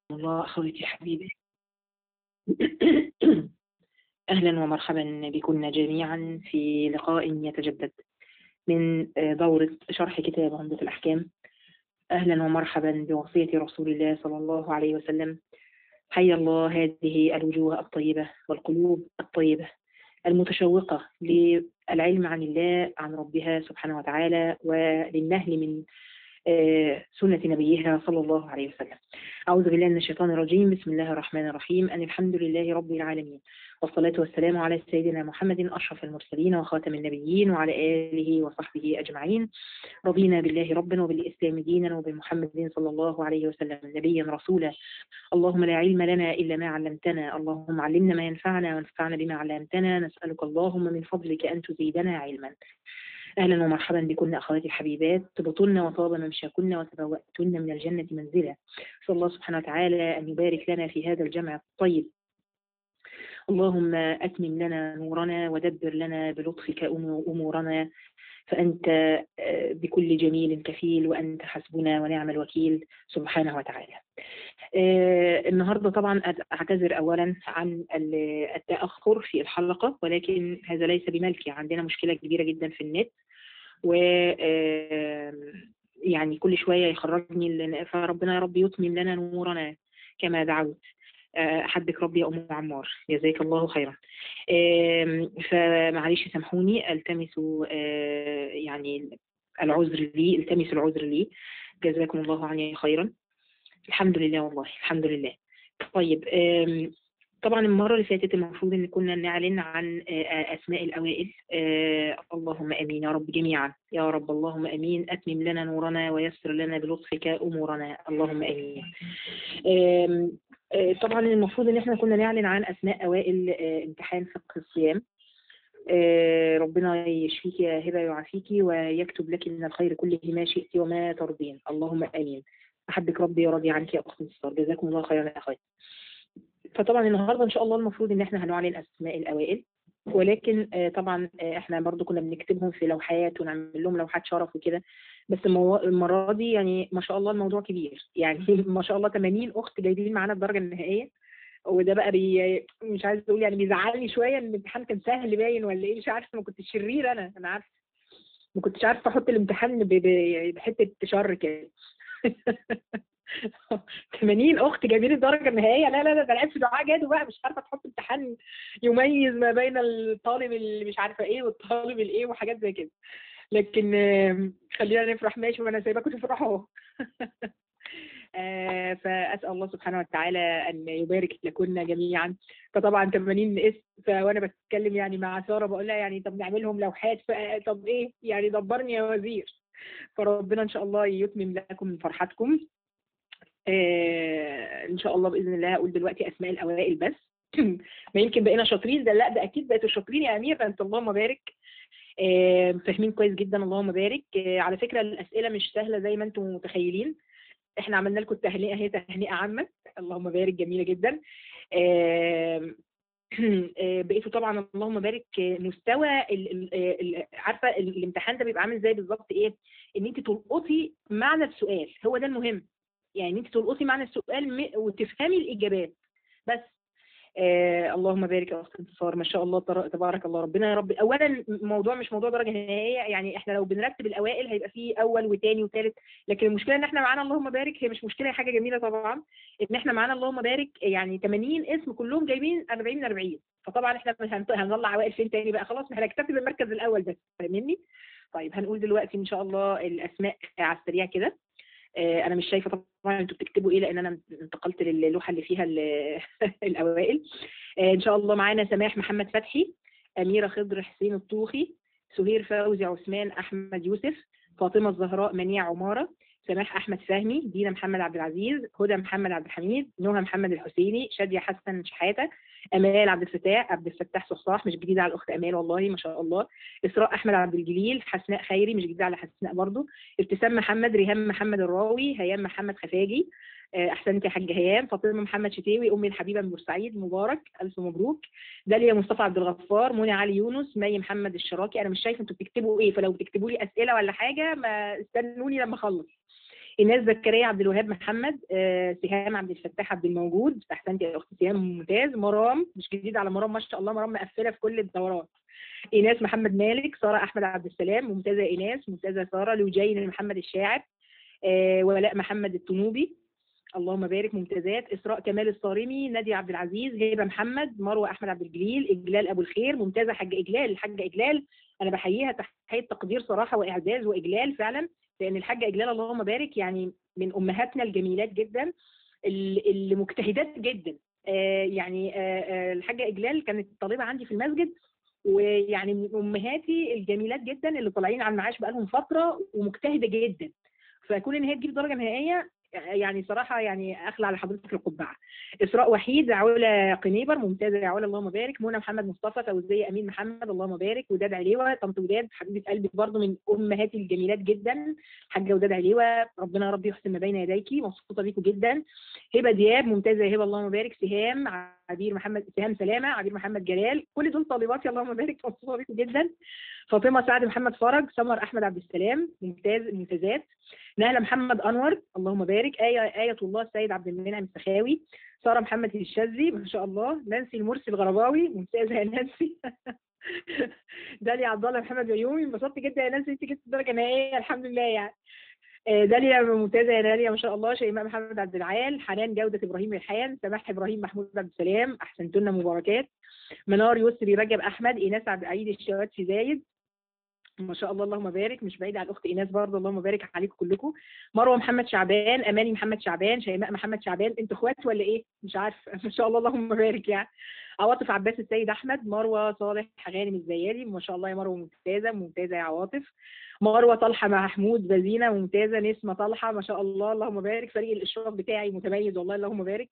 الله أخوتي حبيبي. أهلا ومرحبا بكم جميعا في لقاء يتجدد من دورة شرح كتاب عمدة الأحكام. أهلا ومرحبا بوصية رسول الله صلى الله عليه وسلم. حي الله هذه الوجوه الطيبة والقلوب الطيبة المتشوقة للعلم عن الله، عن ربها سبحانه وتعالى، وللنهل من سنة نبيها صلى الله عليه وسلم. أعوذ بالله من الشيطان الرجيم. بسم الله الرحمن الرحيم. أن الحمد لله رب العالمين، والصلاة والسلام على سيدنا محمد أشرف المرسلين وخاتم النبيين وعلى آله وصحبه أجمعين. رضينا بالله ربا وبالإسلام دينا وبمحمد صلى الله عليه وسلم نبيا رسولا. اللهم لا علم لنا إلا ما علمتنا، اللهم علمنا ما ينفعنا وانفعنا بما علمتنا. نسألك اللهم من فضلك أن تزيدنا علما. أهلا ومرحبا بكن أخواتي الحبيبات. طبتن وطاب ممشاكن وتبوأتن من الجنة منزلا. أسأل الله سبحانه وتعالى أن يبارك لنا في هذا الجمع الطيب. اللهم أتمم لنا نورنا ودبر لنا بلطفك أمورنا، فأنت بكل جميل كفيل، وأنت حسبنا ونعم الوكيل سبحانه وتعالى. النهاردة طبعا أعتذر أولا عن التأخر في الحلقة، ولكن هذا ليس بملكي. عندنا مشكلة كبيرة جدا في النت، و يعني كل شوية يخرجني، فربنا يا رب يتمم لنا نورنا كما دعوت. أحبك ربي يا أم عمار، جزاك الله خيرا. فمعليش سامحوني، التمسوا يعني العذر لي، التمسوا العذر لي، جزاكم الله عني خيرا. الحمد لله، والله الحمد لله. طيب، طبعا المرة اللي فاتت المفروض ان كنا نعلن عن اسماء الاوائل. اللهم امين يا رب جميعا، يا رب اللهم امين. اتمم لنا نورنا ويسر لنا بلطفك امورنا، اللهم امين. طبعا المفروض ان احنا كنا نعلن عن اسماء اوائل امتحان فقه الصيام. ربنا يشفيك يا هبه ويعافيك ويكتب لك من الخير كله ما شئت وما ترضين، اللهم امين. احبك ربي وراضي عنك يا اختي الصغار، جزاكم الله خيرا يا اخواتي. فطبعا النهارده ان شاء الله المفروض ان احنا هنعلن اسماء الاوائل، ولكن طبعا احنا برضو كنا بنكتبهم في لوحات ونعمل لهم لوحات شرف وكده. بس المره دي يعني ما شاء الله الموضوع كبير، يعني ما شاء الله 80 اخت جايبين معانا الدرجه النهائيه. وده بقى مش عايز اقول يعني بيزعلني شويه، ان الامتحان كان سهل باين ولا ايه، مش عارفه. ما كنتش شرير، انا عارفه، ما كنتش عارفه احط الامتحان بحته شر كده. 80 اخت جايبين الدرجه النهائيه. لا لا لا، ده العيب في دعاء جاد بقى، مش عارفه تحط امتحان يميز ما بين الطالب اللي مش عارفه ايه والطالب الايه وحاجات زي كده. لكن خلينا نفرح، ماشي، وانا سايباكم تفرحوا. فاسال الله سبحانه وتعالى ان يبارك لكنا جميعا. فطبعا 80 اسم، وانا بتكلم يعني مع ساره بقول لها يعني طب نعملهم لوحات، طب ايه يعني، دبرني يا وزير. فربنا ان شاء الله يتمم لكم من فرحتكم. ان شاء الله باذن الله. هقول دلوقتي اسماء الاوائل بس. ما يمكن بقينا شاطرين، ده لا ده اكيد بقيتوا شاطرين يا امير، انت اللهم بارك. فاهمين كويس جدا، اللهم بارك. على فكره الاسئله مش سهله زي ما انتم متخيلين. احنا عملنا لكم التهنئه، هي تهنئه عامه، اللهم بارك، جميله جدا. بقيتوا طبعا اللهم بارك مستوى عارفه الامتحان ده بيبقى عامل ازاي بالظبط، ايه؟ ان انت تلقطي معنى السؤال، هو ده المهم. يعني انت تلقطي معنى السؤال وتفهمي الاجابات بس. اللهم بارك يا اخت انتصار، ما شاء الله تبارك الله. ربنا يا رب. اولا الموضوع مش موضوع درجه نهائيه، يعني احنا لو بنرتب الاوائل هيبقى فيه اول وثاني وثالث، لكن المشكله ان احنا معانا اللهم بارك. هي مش مشكله، هي حاجه جميله طبعا ان احنا معانا اللهم بارك، يعني 80 اسم كلهم جايبين 40 من 40. فطبعا احنا مش هنطلع اوائل فين تاني بقى، خلاص احنا هنكتفي بالمركز الاول بس، فاهمني؟ طيب هنقول دلوقتي ان شاء الله الاسماء على السريع كده. انا مش شايفه طبعا انتوا بتكتبوا ايه، لان انا انتقلت للوحه اللي فيها الاوائل. ان شاء الله معانا سماح محمد فتحي، اميره خضر حسين الطوخي، سهير فوزي عثمان احمد يوسف، فاطمه الزهراء منيع عماره، سماح احمد فهمي، دينا محمد عبد العزيز، هدى محمد عبد الحميد، نهى محمد الحسيني، شاديه حسن شحاته، امال عبد الفتاح صحصاح، مش جديده على الاخت امال والله ما شاء الله، اسراء احمد عبد الجليل، حسناء خيري، مش جديده على حسناء برضو، ابتسام محمد، ريهام محمد الراوي، هيام محمد خفاجي، احسنتي يا حاجه هيام، فاطمه محمد شتاوي، امي الحبيبه من بورسعيد، مبارك، الف مبروك، داليا مصطفى عبد الغفار، منى علي يونس، مي محمد الشراكي. انا مش شايفه انتوا بتكتبوا ايه، فلو بتكتبوا لي اسئله ولا حاجه ما استنوني لما اخلص. ايناس زكريا عبد الوهاب محمد، سهام عبد الفتاح عبد الموجود، احسنتي يا اختي سهام ممتاز. مرام، مش جديد على مرام ما شاء الله، مرام مقفله في كل الدورات. ايناس محمد مالك، ساره احمد عبد السلام ممتازه ايناس، ممتازه ساره. لوجين محمد الشاعر، ولاء محمد التنوبي، اللهم بارك ممتازات. اسراء كمال الصارمي، ناديه عبد العزيز، هبه محمد، مروه احمد عبد الجليل، اجلال ابو الخير ممتازه. حاجه اجلال، الحاجه اجلال انا بحييها تحيه تقدير صراحه واعزاز واجلال فعلا، لان الحاجه اجلال اللهم بارك يعني من امهاتنا الجميلات جدا اللي مجتهدات جدا. يعني الحاجه اجلال كانت طالبه عندي في المسجد، ويعني من امهاتي الجميلات جدا اللي طالعين على المعاش بقالهم فتره ومجتهده جدا، فكون ان هي تجيب درجه نهائيه يعني صراحه يعني اخلع على حضرتك القبعه. اسراء وحيد، علا قنيبر ممتازه يا علا اللهم بارك. منى محمد مصطفى، فوزيه امين محمد اللهم بارك. وداد عليوه، طنط وداد حبيبه قلبي برضه من امهاتي الجميلات جدا، حاجه وداد عليوه، ربنا يا رب يحسن ما بين يديكي، مبسوطه بيكم جدا. هبه دياب ممتازه يا هبه اللهم بارك. سهام عبير محمد، سهام سلامه، عبير محمد جلال، كل دول طالباتي اللهم بارك، مبسوطه بيكم جدا. فاطمه سعد محمد فرج، سمر احمد عبد السلام ممتازات. نهله محمد انور اللهم بارك. آية الله السيد عبد المنعم السخاوي، ساره محمد الشاذلي ما شاء الله. نانسي المرسي الغرباوي ممتازه يا نانسي. داليا عبد الله محمد عيومي، انبسطت جدا يا نانسي انت جبت درجه نهائيه الحمد لله يعني. داليا ممتازه يا داليا ما شاء الله. شيماء محمد عبد العال، حنان جوده ابراهيم ريحان، سماح ابراهيم محمود عبد السلام احسنتن مباركات. منار يسري رجب احمد، ايناس عبد العيد الشواتفي زايد ما شاء الله اللهم بارك، مش بعيد عن الاخت ايناس برضه اللهم بارك عليكم كلكم. مروه محمد شعبان، اماني محمد شعبان، شيماء محمد شعبان، انتوا اخوات ولا ايه مش عارفه ما شاء الله اللهم بارك يعني. عواطف عباس السيد احمد، مروه صالح غانم الزيادي ما شاء الله يا مروه ممتازه يا عواطف. مروه طلحه محمود بزينه ممتازه. نسمه طلحه ما شاء الله اللهم بارك، فريق الاشراف بتاعي متميز والله اللهم بارك.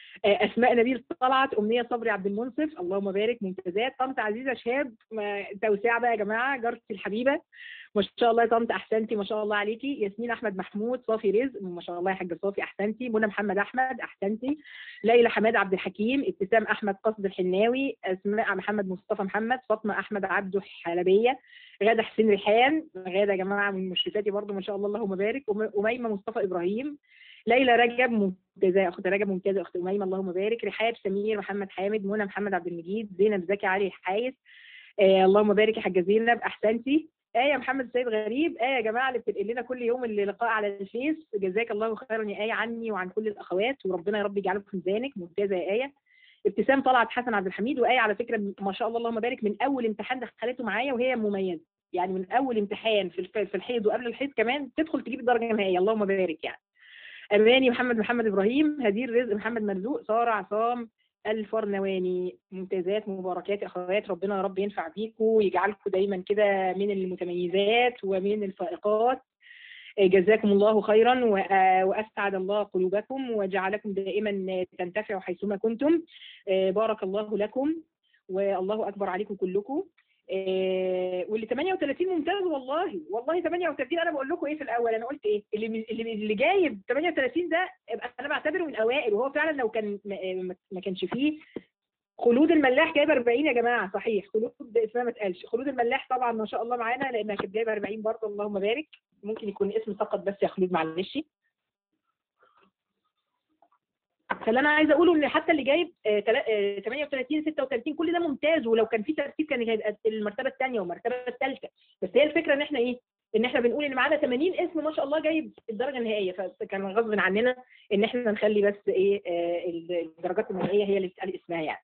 اسماء نبيل طلعت، امنيه صبري عبد المنصف اللهم بارك ممتازات. طنط عزيزه شهاب، توسيع بقى يا جماعه، جارتي الحبيبه ما شاء الله يا طنط احسنتي ما شاء الله عليكي. ياسمين احمد محمود، صافي رزق ما شاء الله يا حاجه صافي احسنتي. منى محمد احمد احسنتي. ليلى حماد عبد الحكيم، ابتسام احمد قصد الحناوي، اسماء محمد مصطفى محمد، فاطمه احمد عبده حلبيه، غاده حسين ريحان، غاده يا جماعه من مشرفاتي برضو ما شاء الله اللهم بارك. اميمه مصطفى ابراهيم، ليلى رجب ممتازه، اخت رجب ممتازه، اخت اميمه اللهم بارك. رحاب سمير محمد حامد، منى محمد عبد المجيد، زينب زكي علي حايس، اللهم بارك يا حاجه زينب احسنتي. محمد السيد غريب، يا جماعه اللي بتنقل لنا كل يوم اللقاء على الفيس، جزاك الله خيرا يا عني وعن كل الاخوات، وربنا يا رب يجعله في ميزانك، ممتازه يا ابتسام طلعت حسن عبد الحميد، على فكره ما شاء الله اللهم بارك من اول امتحان دخلته معايا وهي مميزه، يعني من اول امتحان في الحيض وقبل الحيض كمان تدخل تجيب الدرجه النهائيه اللهم بارك يعني. اماني محمد ابراهيم، هدير رزق محمد مرزوق، ساره عصام الفرنواني ممتازات مباركات يا اخوات، ربنا يا رب ينفع بيكم ويجعلكم دايما كده من المتميزات ومن الفائقات، جزاكم الله خيرا واسعد الله قلوبكم وجعلكم دائما تنتفعوا حيثما كنتم، بارك الله لكم والله اكبر عليكم كلكم. واللي 38 ممتاز والله 38. انا بقول لكم ايه في الاول، انا قلت ايه اللي جايب 38 ده انا بعتبره من الاوائل، وهو فعلا لو كان ما كانش فيه خلود الملاح جايبه 40 يا جماعه، صحيح خلود اسمها ما اتقالش، خلود الملاح طبعا ما شاء الله معانا لانها كانت جايبه 40 برضه اللهم بارك، ممكن يكون اسم سقط بس يا خلود معلش. فاللي انا عايزه اقوله ان حتى اللي جايب 38 36 كل ده ممتاز، ولو كان في ترتيب كان هيبقى المرتبه الثانيه والمرتبه الثالثه، بس هي الفكره ان احنا ايه، ان احنا بنقول ان معانا 80 اسم ما شاء الله جايب الدرجه النهائيه، فكان غصب عننا ان احنا نخلي بس ايه الدرجات النهائيه هي اللي بتتقال اسمها يعني.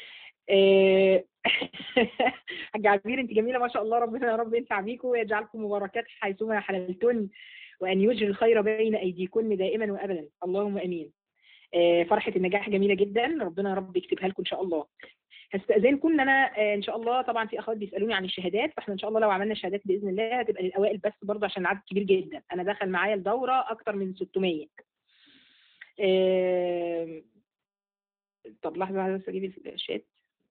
حاجة عبير انت جميله ما شاء الله، ربنا يا رب ينفع بيكم ويجعلكم مباركات حيثما حللتن، وان يجري الخير بين ايديكن دائما وابدا اللهم امين. فرحه النجاح جميله جدا، ربنا يا رب يكتبها لكم ان شاء الله. هستأذنكم ان انا ان شاء الله، طبعا في اخوات بيسالوني عن الشهادات، فاحنا ان شاء الله لو عملنا شهادات باذن الله هتبقى للاوائل بس برضه عشان العدد كبير جدا، انا دخل معايا الدوره اكتر من 600. طب لحظه بس اجيب الشات.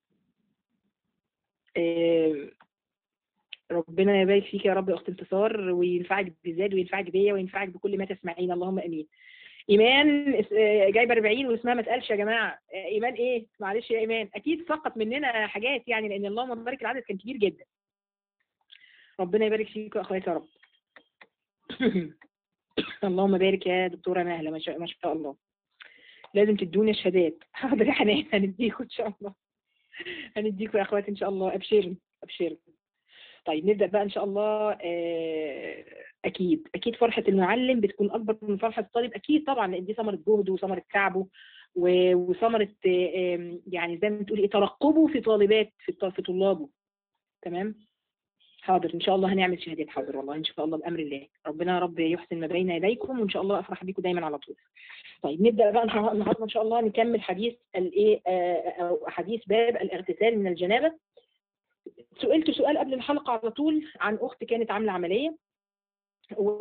ربنا يبارك فيك يا رب يا اخت انتصار، وينفعك بزاد وينفعك بيا وينفعك بكل ما تسمعين اللهم امين. ايمان جايبه 40 واسمها ما اتقالش يا جماعه، ايمان ايه معلش يا ايمان، اكيد سقط مننا حاجات يعني لان اللهم بارك العدد كان كبير جدا. ربنا يبارك فيكم يا اخواتي يا رب. اللهم بارك يا دكتورة نهلة، ما شاء الله. لازم تدوني شهادات. حاضر يا حنان، هنديكوا ان شاء الله. هنديكوا يا اخواتي ان شاء الله، ابشروا ابشروا. طيب نبدأ بقى ان شاء الله. اكيد اكيد فرحة المعلم بتكون اكبر من فرحة الطالب، اكيد طبعا، لان دي ثمرة جهده وثمرة تعبه وثمرة يعني زي ما تقولي ايه، ترقبه في طالبات في طلابه. تمام. حاضر ان شاء الله هنعمل شهادات، حاضر والله ان شاء الله بامر الله. ربنا يا رب يحسن ما بين يديكم، وان شاء الله افرح بيكم دايما على طول. طيب نبدا بقى النهارده ان شاء الله نكمل حديث الايه، او حديث باب الاغتسال من الجنابه. سئلت سؤال قبل الحلقه على طول عن اخت كانت عامله عمليه، و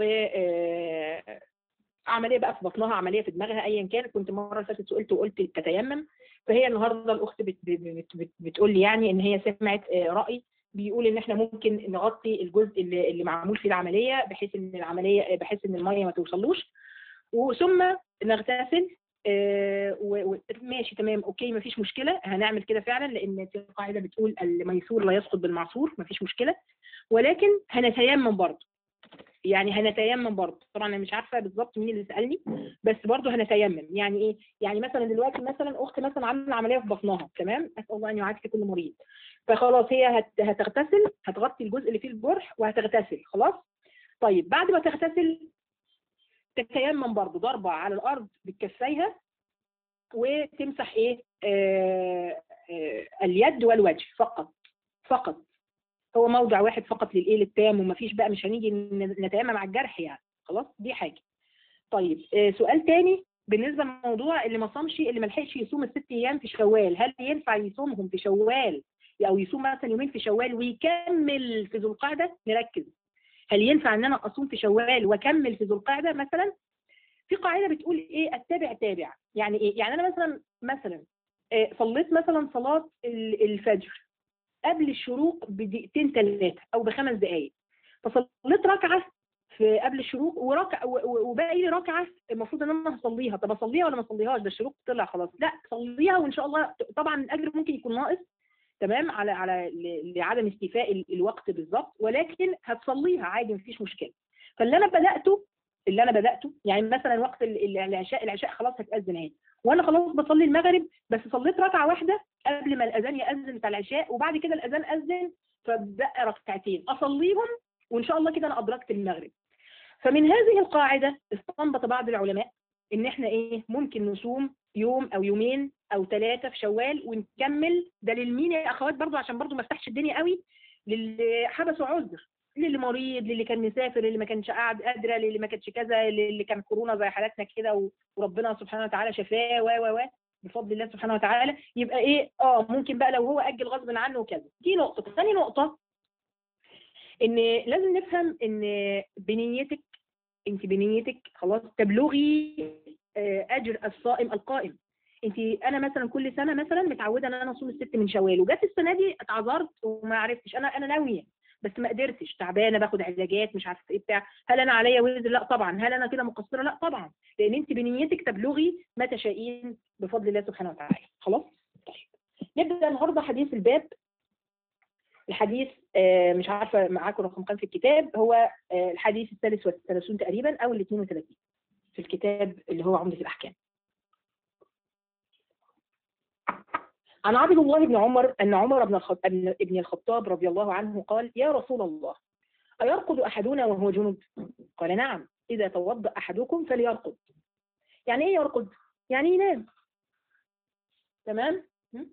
عمليه بقى في بطنها، عمليه في دماغها، ايا كان. كنت المره اللي فاتت سئلت وقلت تتيمم. فهي النهارده الاخت بتقول لي يعني ان هي سمعت راي بيقول ان احنا ممكن نغطي الجزء اللي معمول فيه العمليه، بحيث ان العمليه، بحيث ان الميه ما توصلوش، وثم نغتسل. ماشي تمام اوكي، مفيش مشكله، هنعمل كده فعلا، لان في قاعده بتقول الميسور لا يسقط بالمعصور، مفيش مشكله. ولكن هنتيمم برضه، يعني هنتيمم برضه. طبعا انا مش عارفه بالظبط مين اللي سالني، بس برضه هنتيمم. يعني ايه؟ يعني مثلا دلوقتي مثلا اخت مثلا عامله عمليه في بطنها، تمام، اسال الله ان يعافي كل مريض. فخلاص هي هتغتسل، هتغطي الجزء اللي فيه الجرح وهتغتسل خلاص. طيب بعد ما تغتسل تتيمم برضه ضربه على الارض بكفيها، وتمسح ايه، اليد والوجه فقط. فقط. هو موضع واحد فقط للايه، للتيمم، ومفيش بقى، مش هنيجي نتيمم على الجرح يعني. خلاص دي حاجه. طيب سؤال تاني بالنسبه للموضوع اللي ما صامش، اللي ما لحقش يصوم الست ايام في شوال، هل ينفع يصومهم في شوال، او يصوم مثلا يومين في شوال ويكمل في ذو القعده؟ نركز. هل ينفع ان انا اصوم في شوال واكمل في ذو القعده مثلا؟ في قاعده بتقول ايه، التابع تابع. يعني ايه؟ يعني انا مثلا صليت مثلا صلاه الفجر قبل الشروق بدقيقتين ثلاثه او بخمس دقائق، فصليت ركعه في قبل الشروق، وباقي لي ركعه المفروض ان انا هصليها. طب اصليها ولا ما اصليهاش؟ ده الشروق طلع خلاص. لا، صليها وان شاء الله. طبعا الاجر ممكن يكون ناقص، تمام، على لعدم استيفاء الوقت بالظبط، ولكن هتصليها عادي مفيش مشكله. فاللي انا بداته اللي انا بداته يعني مثلا وقت العشاء خلاص هتاذن اهي، وانا خلاص بصلي المغرب، بس صليت ركعه واحده قبل ما الاذان ياذن بتاع العشاء، وبعد كده الاذان اذن، فبقى ركعتين اصليهم، وان شاء الله كده انا ادركت المغرب. فمن هذه القاعده استنبط بعض العلماء ان احنا ايه، ممكن نصوم يوم او يومين او ثلاثه في شوال ونكمل. ده للمين يا اخوات؟ برضو عشان برضو ما افتحش الدنيا قوي، للي حبسوا عذر، للي مريض، للي كان مسافر، للي ما كانش قاعد قادره، للي ما كانش كذا، للي كان كورونا زي حالاتنا كده وربنا سبحانه وتعالى شفاه و بفضل الله سبحانه وتعالى. يبقى ايه، ممكن بقى لو هو اجل غصب عنه وكذا. دي نقطه. ثاني نقطه، ان لازم نفهم ان بنيتك، انت بنيتك خلاص تبلغي اجر الصائم القائم. انا مثلا كل سنه مثلا متعوده ان انا اصوم الست من شوال، وجت السنه دي اتعذرت وما عرفتش. انا ناويه بس ما قدرتش، تعبانه، باخد علاجات، مش عارفه ايه بتاع. هل انا عليا وزر؟ لا طبعا. هل انا كده مقصره؟ لا طبعا، لان انت بنيتك تبلغي ما تشائين بفضل الله سبحانه وتعالى. خلاص. طيب نبدا النهارده حديث الباب. الحديث مش عارفه معاكم رقم كام في الكتاب، هو الحديث الثالث والثلاثون تقريبا او ال 32 في الكتاب اللي هو عمدة الأحكام. عن عبد الله بن عمر أن عمر بن الخطاب رضي الله عنه قال: يا رسول الله، أيرقد أحدنا وهو جنب؟ قال: نعم، إذا توضأ أحدكم فليرقد. يعني إيه يرقد؟ يعني ينام. تمام؟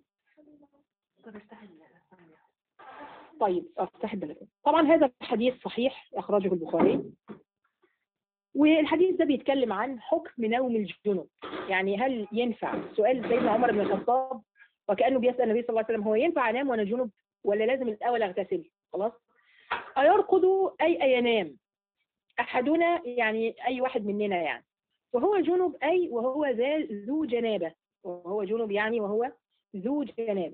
طيب افتح البلد. طبعا هذا الحديث صحيح، أخرجه البخاري. والحديث ده بيتكلم عن حكم نوم الجنب. يعني هل ينفع، سؤال سيدنا عمر بن الخطاب وكأنه بيسأل النبي صلى الله عليه وسلم، هو ينفع انام وانا جنب ولا لازم الاول اغتسل؟ خلاص. ايرقد اي ينام احدنا، يعني اي واحد مننا يعني، وهو جنب اي وهو ذو جنابه، وهو جنب يعني وهو ذو جنابه.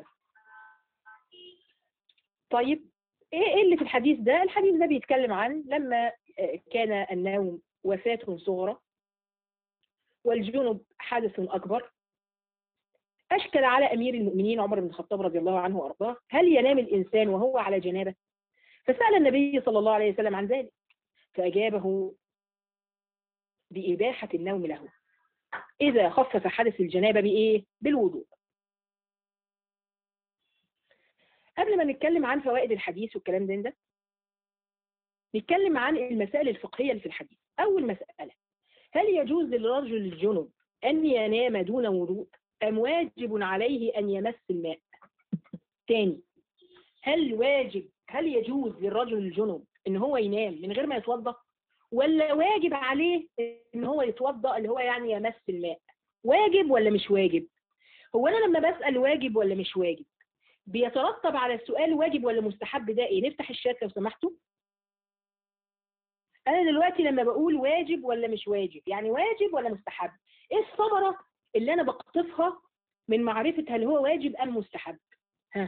طيب ايه اللي في الحديث ده؟ الحديث ده بيتكلم عن لما كان النوم وفاة صغرى والجنب حدث أكبر، أشكل على أمير المؤمنين عمر بن الخطاب رضي الله عنه وأرضاه هل ينام الإنسان وهو على جنابه؟ فسأل النبي صلى الله عليه وسلم عن ذلك، فأجابه بإباحة النوم له إذا خفف حدث الجنابة بإيه؟ بالوضوء. قبل ما نتكلم عن فوائد الحديث والكلام ده نتكلم عن المسائل الفقهية اللي في الحديث. أول مسألة: هل يجوز للرجل الجنب أن ينام دون وضوء أم واجب عليه أن يمس الماء؟ تاني، هل يجوز للرجل الجنب ان هو ينام من غير ما يتوضا، ولا واجب عليه ان هو يتوضا اللي هو يعني يمس الماء؟ واجب ولا مش واجب؟ هو انا لما بسأل واجب ولا مش واجب بيترتب على السؤال واجب ولا مستحب ده ايه؟ نفتح الشات لو سمحتوا. انا دلوقتي لما بقول واجب ولا مش واجب يعني واجب ولا مستحب، ايه الثمرة اللي انا بقطفها من معرفة هل هو واجب ام مستحب؟ ها،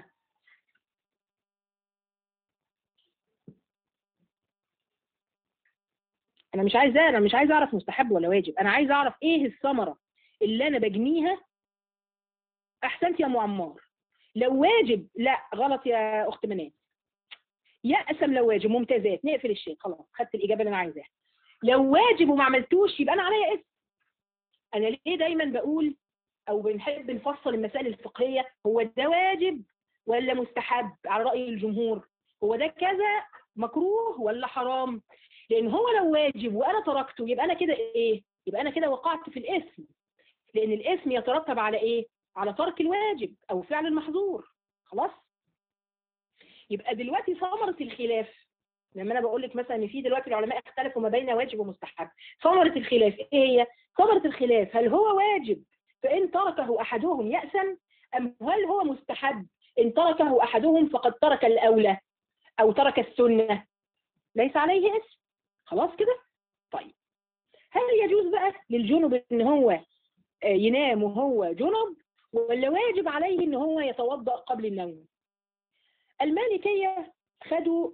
انا مش عايز اعرف مستحب ولا واجب، انا عايز اعرف ايه الثمرة اللي انا بجنيها. احسنت يا ام عمار. لو واجب لا غلط يا اخت منال. يأسم لو واجب، ممتازات، نقفل الشيء خلاص، خدت الاجابه اللي انا عايزاها. لو واجب وما عملتوش يبقى انا عليا اسم. انا ليه دايما بقول او بنحب نفصل المسائل الفقهيه، هو ده واجب ولا مستحب على رأي الجمهور؟ هو ده كذا مكروه ولا حرام؟ لان هو لو واجب وانا تركته يبقى انا كده ايه؟ يبقى انا كده وقعت في الاثم، لان الاثم يترتب على ايه؟ على ترك الواجب او فعل المحظور. خلاص؟ يبقى دلوقتي ثمرة الخلاف، لما انا بقول لك مثلا ان في دلوقتي العلماء اختلفوا ما بين واجب ومستحب، ثمرة الخلاف ايه هي؟ ثمرة الخلاف هل هو واجب فإن تركه أحدهم يأثم، أم هل هو مستحب إن تركه أحدهم فقد ترك الأولى أو ترك السنة ليس عليه اسم؟ خلاص كده؟ طيب، هل يجوز بقى للجنب إن هو ينام وهو جنب، ولا واجب عليه إن هو يتوضأ قبل النوم؟ المالكية خدوا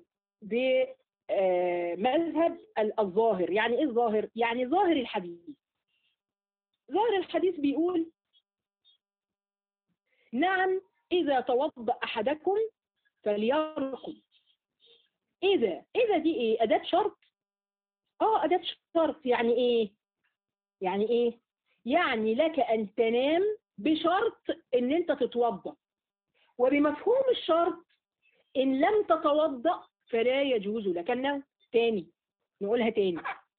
بمذهب الظاهر. يعني إيه الظاهر؟ يعني ظاهر الحديث. ظاهر الحديث بيقول نعم إذا توضأ أحدكم فليرقد. إذا دي إيه؟ أداة شرط؟ أداة شرط. يعني إيه؟ يعني إيه؟ يعني لك أن تنام بشرط إن أنت تتوضأ، وبمفهوم الشرط إن لم تتوضأ فلا يجوز لك النوم. تاني، نقولها تاني.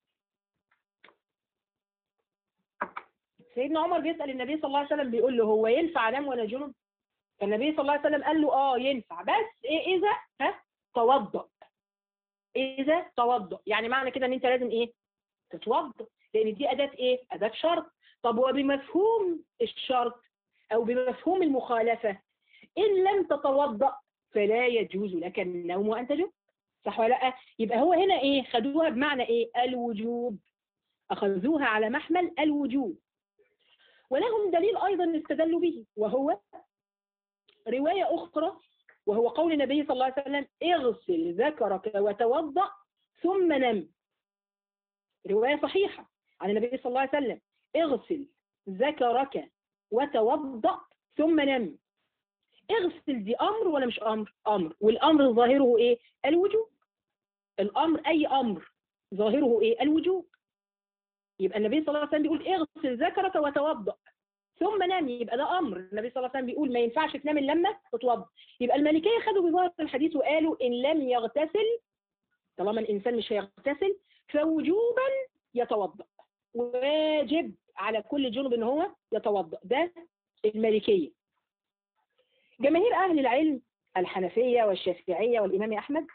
سيدنا عمر بيسأل النبي صلى الله عليه وسلم بيقول له هو ينفع أنام وأنا جنب؟ فالنبي صلى الله عليه وسلم قال له ينفع، بس إيه؟ إذا توضأ. إذا توضأ يعني معنى كده إن أنت لازم إيه؟ تتوضأ، لأن دي أداة إيه؟ أداة شرط. طب وبمفهوم الشرط أو بمفهوم المخالفة إن لم تتوضأ فلا يجوز لك النوم وأنت جنب. صح ولا لا؟ يبقى هو هنا إيه؟ خدوها بمعنى إيه؟ الوجوب. أخذوها على محمل الوجوب. ولهم دليل أيضا استدلوا به، وهو رواية أخرى، وهو قول النبي صلى الله عليه وسلم اغسل ذكرك وتوضأ ثم نم. رواية صحيحة عن النبي صلى الله عليه وسلم اغسل ذكرك وتوضأ ثم نم. اغسل دي أمر ولا مش أمر؟ أمر، والأمر ظاهره إيه؟ الوجوب. الأمر أي أمر ظاهره إيه؟ الوجوب. يبقى النبي صلى الله عليه وسلم بيقول اغسل ذكرك وتوضأ ثم نام، يبقى ده امر. النبي صلى الله عليه وسلم بيقول ما ينفعش تنام الا لما تتوضا. يبقى المالكيه خدوا بظاهر الحديث وقالوا ان لم يغتسل، طالما الانسان مش هيغتسل فوجوبا يتوضا، واجب على كل جنب ان هو يتوضا. ده المالكيه. جماهير اهل العلم الحنفيه والشافعيه والامام احمد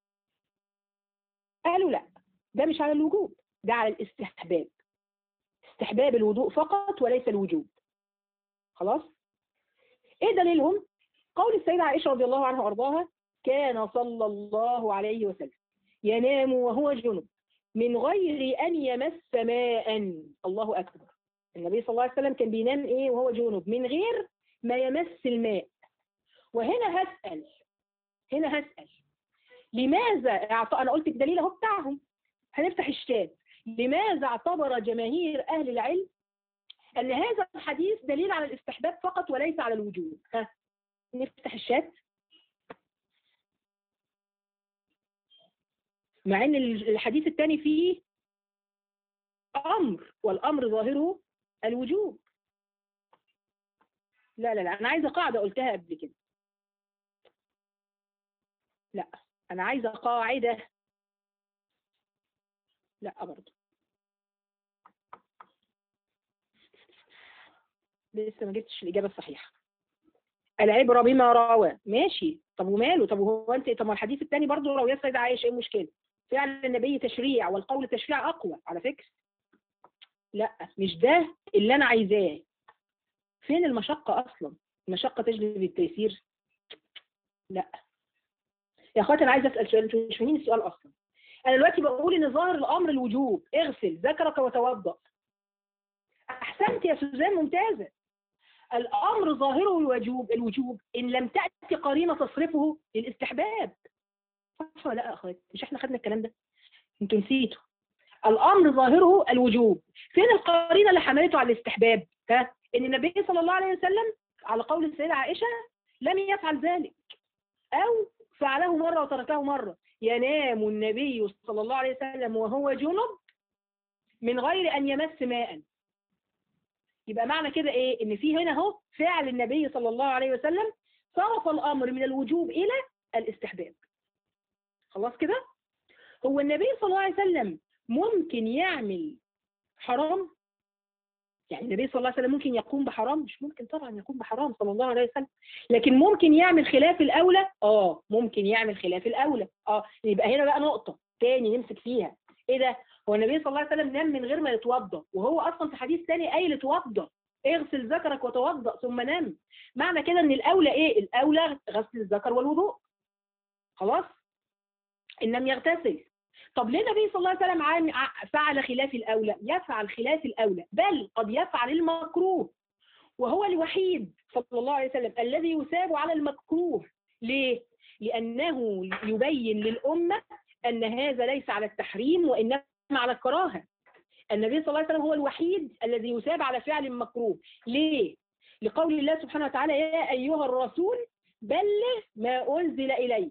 قالوا لا، ده مش على الوجوب، ده على الاستحباب. استحباب الوضوء فقط وليس الوجوب. خلاص؟ ايه دليلهم؟ قول السيدة عائشة رضي الله عنها وارضاها كان صلى الله عليه وسلم ينام وهو جنب من غير ان يمس ماء. الله اكبر. النبي صلى الله عليه وسلم كان بينام ايه وهو جنب؟ من غير ما يمس الماء. وهنا هسأل لماذا انا قلت الدليل اهو بتاعهم، هنفتح الشات. لماذا اعتبر جماهير اهل العلم ان هذا الحديث دليل على الاستحباب فقط وليس على الوجوب؟ نفتح الشات. مع ان الحديث الثاني فيه أمر، والأمر ظاهره الوجوب. لا لا لا، أنا عايزة قاعدة قلتها قبل كده. لا، أنا عايزة قاعدة. لا برضه، لسه ما جبتش الإجابة الصحيحة. العبرة بما روى، ماشي، طب وماله؟ طب وهو أنت، طب ما الحديث الثاني برضه رواه السيدة عائشة، إيه المشكلة؟ فعل النبي تشريع والقول تشريع أقوى على فكرة. لا، مش ده اللي أنا عايزاه. فين المشقة أصلا؟ المشقة تجلب التيسير. لا يا اخواتي، انا عايزه اسال سؤال، انتوا مش فاهمين السؤال اصلا. انا دلوقتي بقول ان ظاهر الامر الوجوب، اغسل ذكرك وتوضا. احسنت يا سوزان، ممتازه. الامر ظاهره الوجوب ان لم تاتي قرينه تصرفه للاستحباب. صح ولا لا يا اخواتي؟ مش احنا خدنا الكلام ده؟ انتوا نسيتوا. الامر ظاهره الوجوب، فين القرينه اللي حملته على الاستحباب؟ ها، ان النبي صلى الله عليه وسلم على قول السيده عائشه لم يفعل ذلك، أو فعله مرة وتركه مرة. ينام النبي صلى الله عليه وسلم وهو جنب من غير أن يمس ماء. يبقى معنى كده إيه؟ إن في هنا أهو فعل النبي صلى الله عليه وسلم صرف الأمر من الوجوب إلى الاستحباب. خلاص كده؟ هو النبي صلى الله عليه وسلم ممكن يعمل حرام؟ يعني النبي صلى الله عليه وسلم ممكن يقوم بحرام؟ مش ممكن طبعا يقوم بحرام صلى الله عليه وسلم، لكن ممكن يعمل خلاف الأولى. ممكن يعمل خلاف الأولى. يبقى هنا بقى نقطة تاني نمسك فيها. ايه ده؟ هو النبي صلى الله عليه وسلم نام من غير ما يتوضا، وهو اصلا في حديث تاني قايل اتوضا، اغسل ذكرك وتوضا ثم نام. معنى كده ان الأولى ايه؟ الأولى غسل الذكر والوضوء. خلاص؟ ان لم يغتسل. طب ليه النبي صلى الله عليه وسلم فعل خلاف الأولى؟ يفعل خلاف الأولى، بل قد يفعل المكروه، وهو الوحيد صلى الله عليه وسلم الذي يثاب على المكروه. ليه؟ لأنه يبين للأمة أن هذا ليس على التحريم وإنما على الكراهة. النبي صلى الله عليه وسلم هو الوحيد الذي يثاب على فعل مكروه. ليه؟ لقول الله سبحانه وتعالى: يا أيها الرسول بلغ ما أنزل إليك.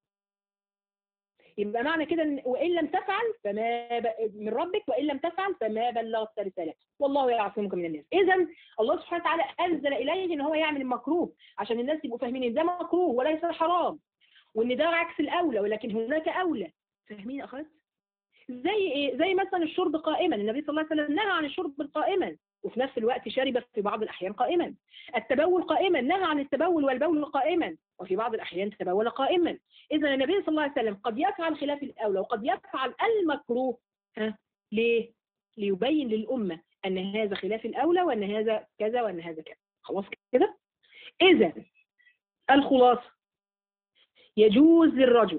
يبقى معنى كده وإن لم تفعل من ربك، وإن لم تفعل فما بلغت رسالته والله يعصمك من الناس. إذا الله سبحانه وتعالى أنزل إليه إن هو يعمل المكروه عشان الناس يبقوا فاهمين إن ده مكروه وليس حرام، وإن ده عكس الأولى ولكن هناك أولى. فاهمين يا أخوات؟ زي إيه؟ زي مثلا الشرب قائما، النبي صلى الله عليه وسلم نهى عن الشرب قائما وفي نفس الوقت شرب في بعض الأحيان قائما. التبول قائما، نهى عن التبول والبول قائما وفي بعض الأحيان تبول قائما. إذا النبي صلى الله عليه وسلم قد يفعل خلاف الأولى وقد يفعل المكروه. ليه؟ ليبين للأمة أن هذا خلاف الأولى وأن هذا كذا وأن هذا كذا. خلاص كده؟ إذا الخلاصة: يجوز للرجل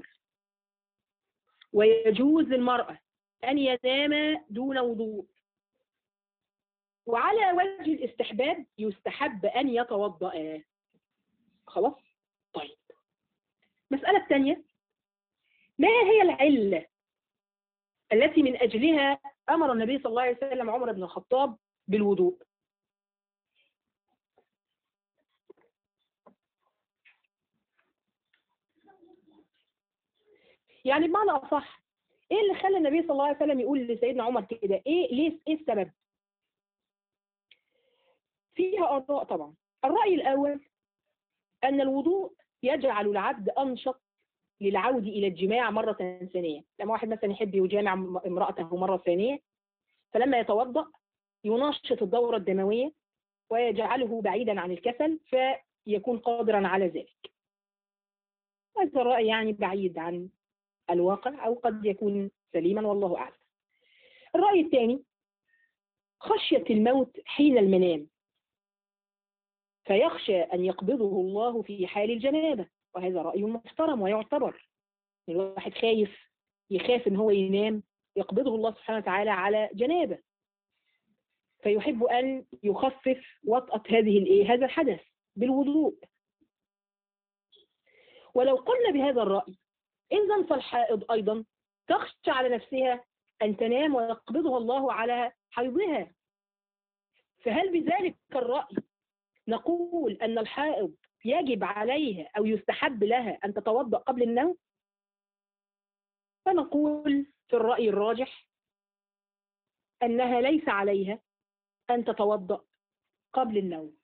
ويجوز للمرأة أن ينام دون وضوء، وعلى وجه الاستحباب يستحب أن يتوضأ. خلاص؟ طيب، مسألة الثانية: ما هي العلة التي من أجلها أمر النبي صلى الله عليه وسلم عمر بن الخطاب بالوضوء؟ يعني بمعنى أصح، إيه اللي خلى النبي صلى الله عليه وسلم يقول لسيدنا عمر كده؟ ليه؟ إيه السبب؟ فيها آراء طبعا. الرأي الأول أن الوضوء يجعل العبد أنشط للعود إلى الجماع مرة ثانية. لما واحد مثلا يحب يجامع امرأته مرة ثانية، فلما يتوضأ ينشط الدورة الدموية ويجعله بعيدا عن الكسل فيكون قادرا على ذلك. هذا الرأي يعني بعيد عن الواقع أو قد يكون سليما والله أعلم. الرأي الثاني: خشية الموت حين المنام، فيخشى أن يقبضه الله في حال الجنابة، وهذا رأي محترم ويعتبر. الواحد يخاف ان هو ينام يقبضه الله سبحانه وتعالى على جنابه، فيحب ان يخفف وطأة هذا الحدث بالوضوء. ولو قلنا بهذا الرأي، إذن فالحائض أيضا تخشى على نفسها أن تنام ويقبضها الله على حيضها. فهل بذلك الرأي نقول أن الحائض يجب عليها أو يستحب لها أن تتوضأ قبل النوم؟ فنقول في الرأي الراجح أنها ليس عليها أن تتوضأ قبل النوم.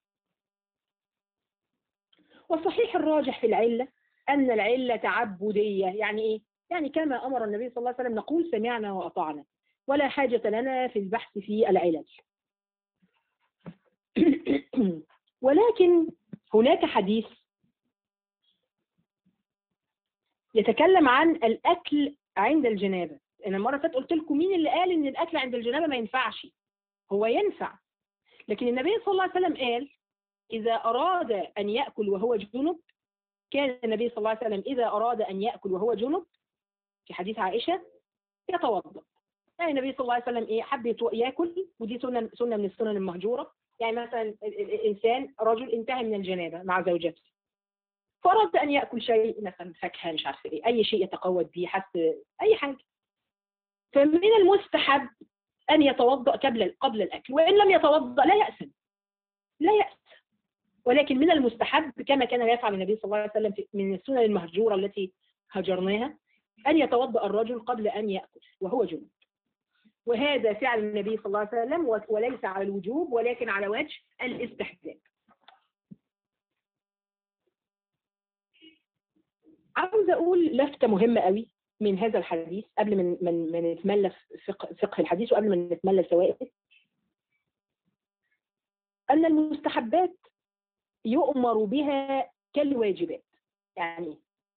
والصحيح الراجح في العلة أن العلة تعبدية. يعني إيه؟ يعني كما أمر النبي صلى الله عليه وسلم نقول سمعنا وأطعنا، ولا حاجة لنا في البحث في العلل. ولكن هناك حديث يتكلم عن الأكل عند الجنابة. أنا المرة اللي فاتت قلت لكم مين اللي قال إن الأكل عند الجنابة ما ينفعش؟ هو ينفع، لكن النبي صلى الله عليه وسلم قال إذا أراد أن يأكل وهو جنب، كان النبي صلى الله عليه وسلم إذا أراد أن يأكل وهو جنب في حديث عائشة يتوضأ. يعني النبي صلى الله عليه وسلم إيه حب يأكل، ودي سنة من السنن المهجورة. يعني مثلا الإنسان رجل انتهى من الجنابة مع زوجته، فرض أن يأكل شيء مثلا فاكهة مش عارفة إيه، أي شيء يتقوت به، حتى أي حاجة، فمن المستحب أن يتوضأ قبل الأكل، وإن لم يتوضأ لا يأثم، لا يأس. ولكن من المستحب كما كان يفعل النبي صلى الله عليه وسلم من السنن المهجورة التي هجرناها أن يتوضأ الرجل قبل أن يأكل وهو جنب. وهذا فعل النبي صلى الله عليه وسلم، وليس على الوجوب ولكن على وجه الاستحباب. عاوز أقول لفتة مهمة قوي من هذا الحديث قبل من نتملى فقه الحديث وقبل ما نتملى الفوائد، أن المستحبات يؤمر بها كالواجبات. يعني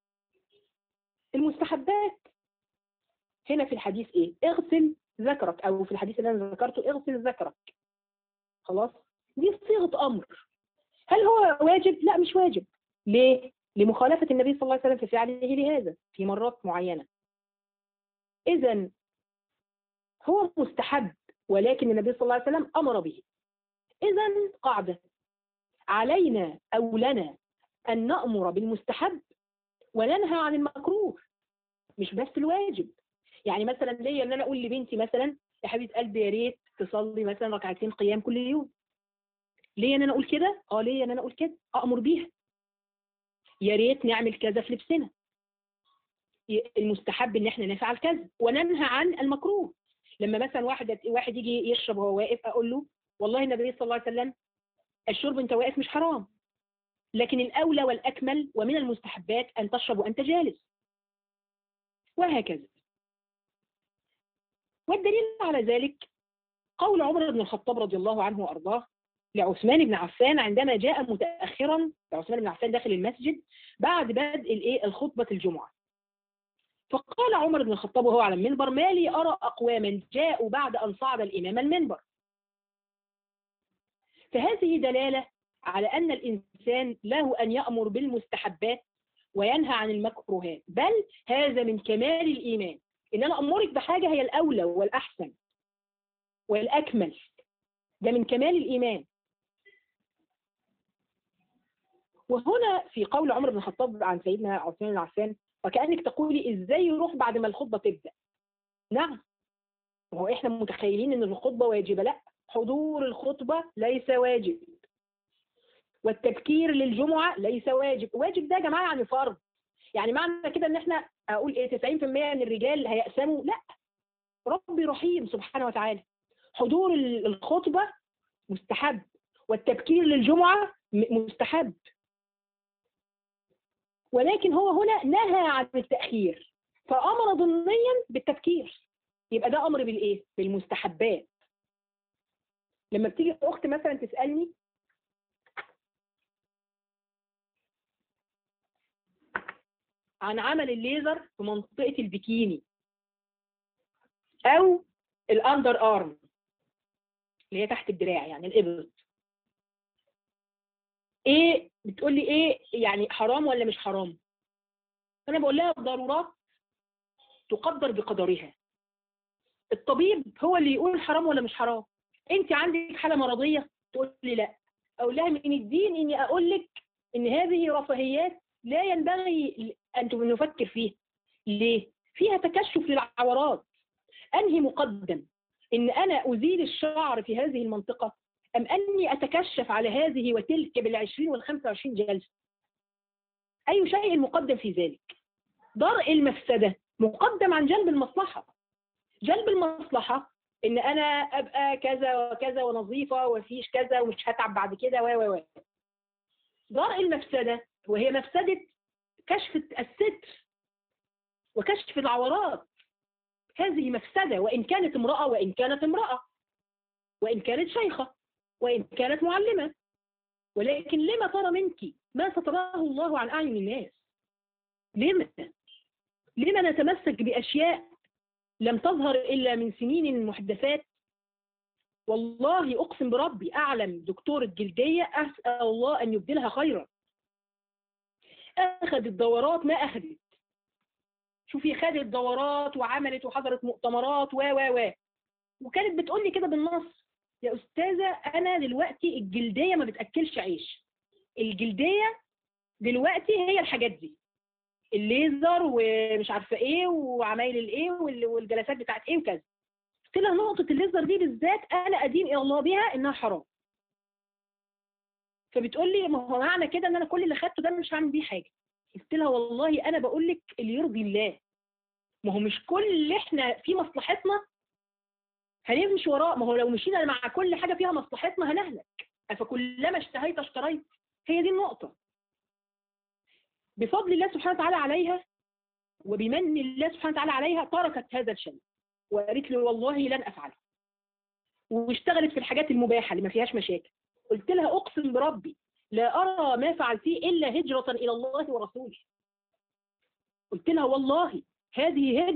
المستحبات هنا في الحديث إيه؟ اغسل ذكرك، أو في الحديث اللي أنا ذكرته اغسل ذكرك. خلاص؟ دي صيغة أمر. هل هو واجب؟ لا مش واجب. ليه؟ لمخالفة النبي صلى الله عليه وسلم في فعله لهذا في مرات معينة. إذن هو مستحب، ولكن النبي صلى الله عليه وسلم أمر به. إذن قاعدة علينا أو لنا أن نأمر بالمستحب وننهى عن المكروه، مش بس الواجب. يعني مثلا ليا ان انا اقول لبنتي مثلا يا حبيبه قلبي يا ريت تصلي مثلا ركعتين قيام كل يوم. ليا ان انا اقول كده؟ ليا ان انا اقول كده، امر بيها. يا ريت نعمل كذا في لبسنا. المستحب ان احنا نفعل كذا وننهى عن المكروه. لما مثلا واحد يجي يشرب وهو واقف، اقول له والله النبي صلى الله عليه وسلم الشرب انت واقف مش حرام، لكن الاولى والاكمل ومن المستحبات ان تشرب وانت جالس، وهكذا. والدليل على ذلك قول عمر بن الخطاب رضي الله عنه وارضاه لعثمان بن عفان عندما جاء متاخرا، عثمان بن عفان داخل المسجد بعد بدء الخطبه الجمعه، فقال عمر بن الخطاب وهو على المنبر ما لي ارى اقواما جاءوا بعد ان صعد الامام المنبر. فهذه دلاله على ان الانسان له ان يامر بالمستحبات وينهى عن المكروهات، بل هذا من كمال الايمان، ان انا امرك بحاجه هي الاولى والاحسن والاكمل، ده من كمال الايمان. وهنا في قول عمر بن الخطاب عن سيدنا عثمان بن عفان وكأنك تقولي ازاي يروح بعد ما الخطبة تبدأ؟ نعم، وهو احنا متخيلين ان الخطبة واجبة. لا، حضور الخطبة ليس واجب، والتبكير للجمعة ليس واجب. واجب ده يا جماعة يعني فرض. يعني معنى كده ان احنا اقول ايه 90% من الرجال هيأسموا؟ لا، ربي رحيم سبحانه وتعالى. حضور الخطبة مستحب، والتبكير للجمعة مستحب، ولكن هو هنا نهى عن التأخير فأمر ضمنيا بالتبكير. يبقى ده أمر بالإيه؟ بالمستحبات. لما بتيجي أخت مثلا تسألني عن عمل الليزر في منطقة البكيني أو الأندر آرم اللي هي تحت الدراع، يعني الإبط، إيه بتقول لي إيه يعني حرام ولا مش حرام؟ أنا بقول لها الضرورات تقدر بقدرها. الطبيب هو اللي يقول حرام ولا مش حرام. انت عندك حالة مرضية تقول لي لا، اقول لها من الدين اني اقول لك ان هذه رفاهيات لا ينبغي ان نفكر فيها. ليه؟ فيها تكشف للعورات. انهي مقدم، ان انا ازيل الشعر في هذه المنطقة ام اني اتكشف على هذه وتلك بال20 وال25 جلسة؟ اي شيء مقدم في ذلك؟ درء المفسدة مقدم عن جلب المصلحة. جلب المصلحة ان انا ابقى كذا وكذا ونظيفه ومفيش كذا ومش هتعب بعد كده و درء المفسده وهي مفسده كشف الستر وكشف العورات. هذه مفسده، وان كانت امراه وان كانت امراه وان كانت شيخه وان كانت معلمه. ولكن لما ترى منك ما ستراه الله عن اعين الناس؟ لما نتمسك باشياء لم تظهر الا من سنين محدثات؟ والله اقسم بربي اعلم دكتورة جلدية اسال الله ان يبدلها خيرا، اخذت دورات ما اخذت. شوفي، خدت دورات وعملت وحضرت مؤتمرات وكانت بتقول لي كده بالنص: يا استاذه انا دلوقتي الجلديه ما بتاكلش عيش، الجلديه دلوقتي هي الحاجات دي، الليزر ومش عارفه ايه وعمايل الايه والجلسات بتاعت ايه وكذا. قلت لها نقطه الليزر دي بالذات انا ادين الى الله بها انها حرام. فبتقول لي ما هو معنى كده ان انا كل اللي خدته ده مش هعمل بيه حاجه. قلت لها والله انا بقول لك اللي يرضي الله، ما هو مش كل اللي احنا في مصلحتنا هنمشي وراه. ما هو لو مشينا مع كل حاجه فيها مصلحتنا هنهلك. افكلما اشتهيت اشتريت. هي دي النقطه. بفضل الله سبحانه وتعالى عليها وبمن الله سبحانه وتعالى عليها تركت هذا الشيء وقالت لي والله لن افعله، واشتغلت في الحاجات المباحه اللي ما فيهاش مشاكل. قلت لها اقسم بربي لا ارى ما فعلتيه الا هجره الى الله ورسوله. قلت لها والله هذه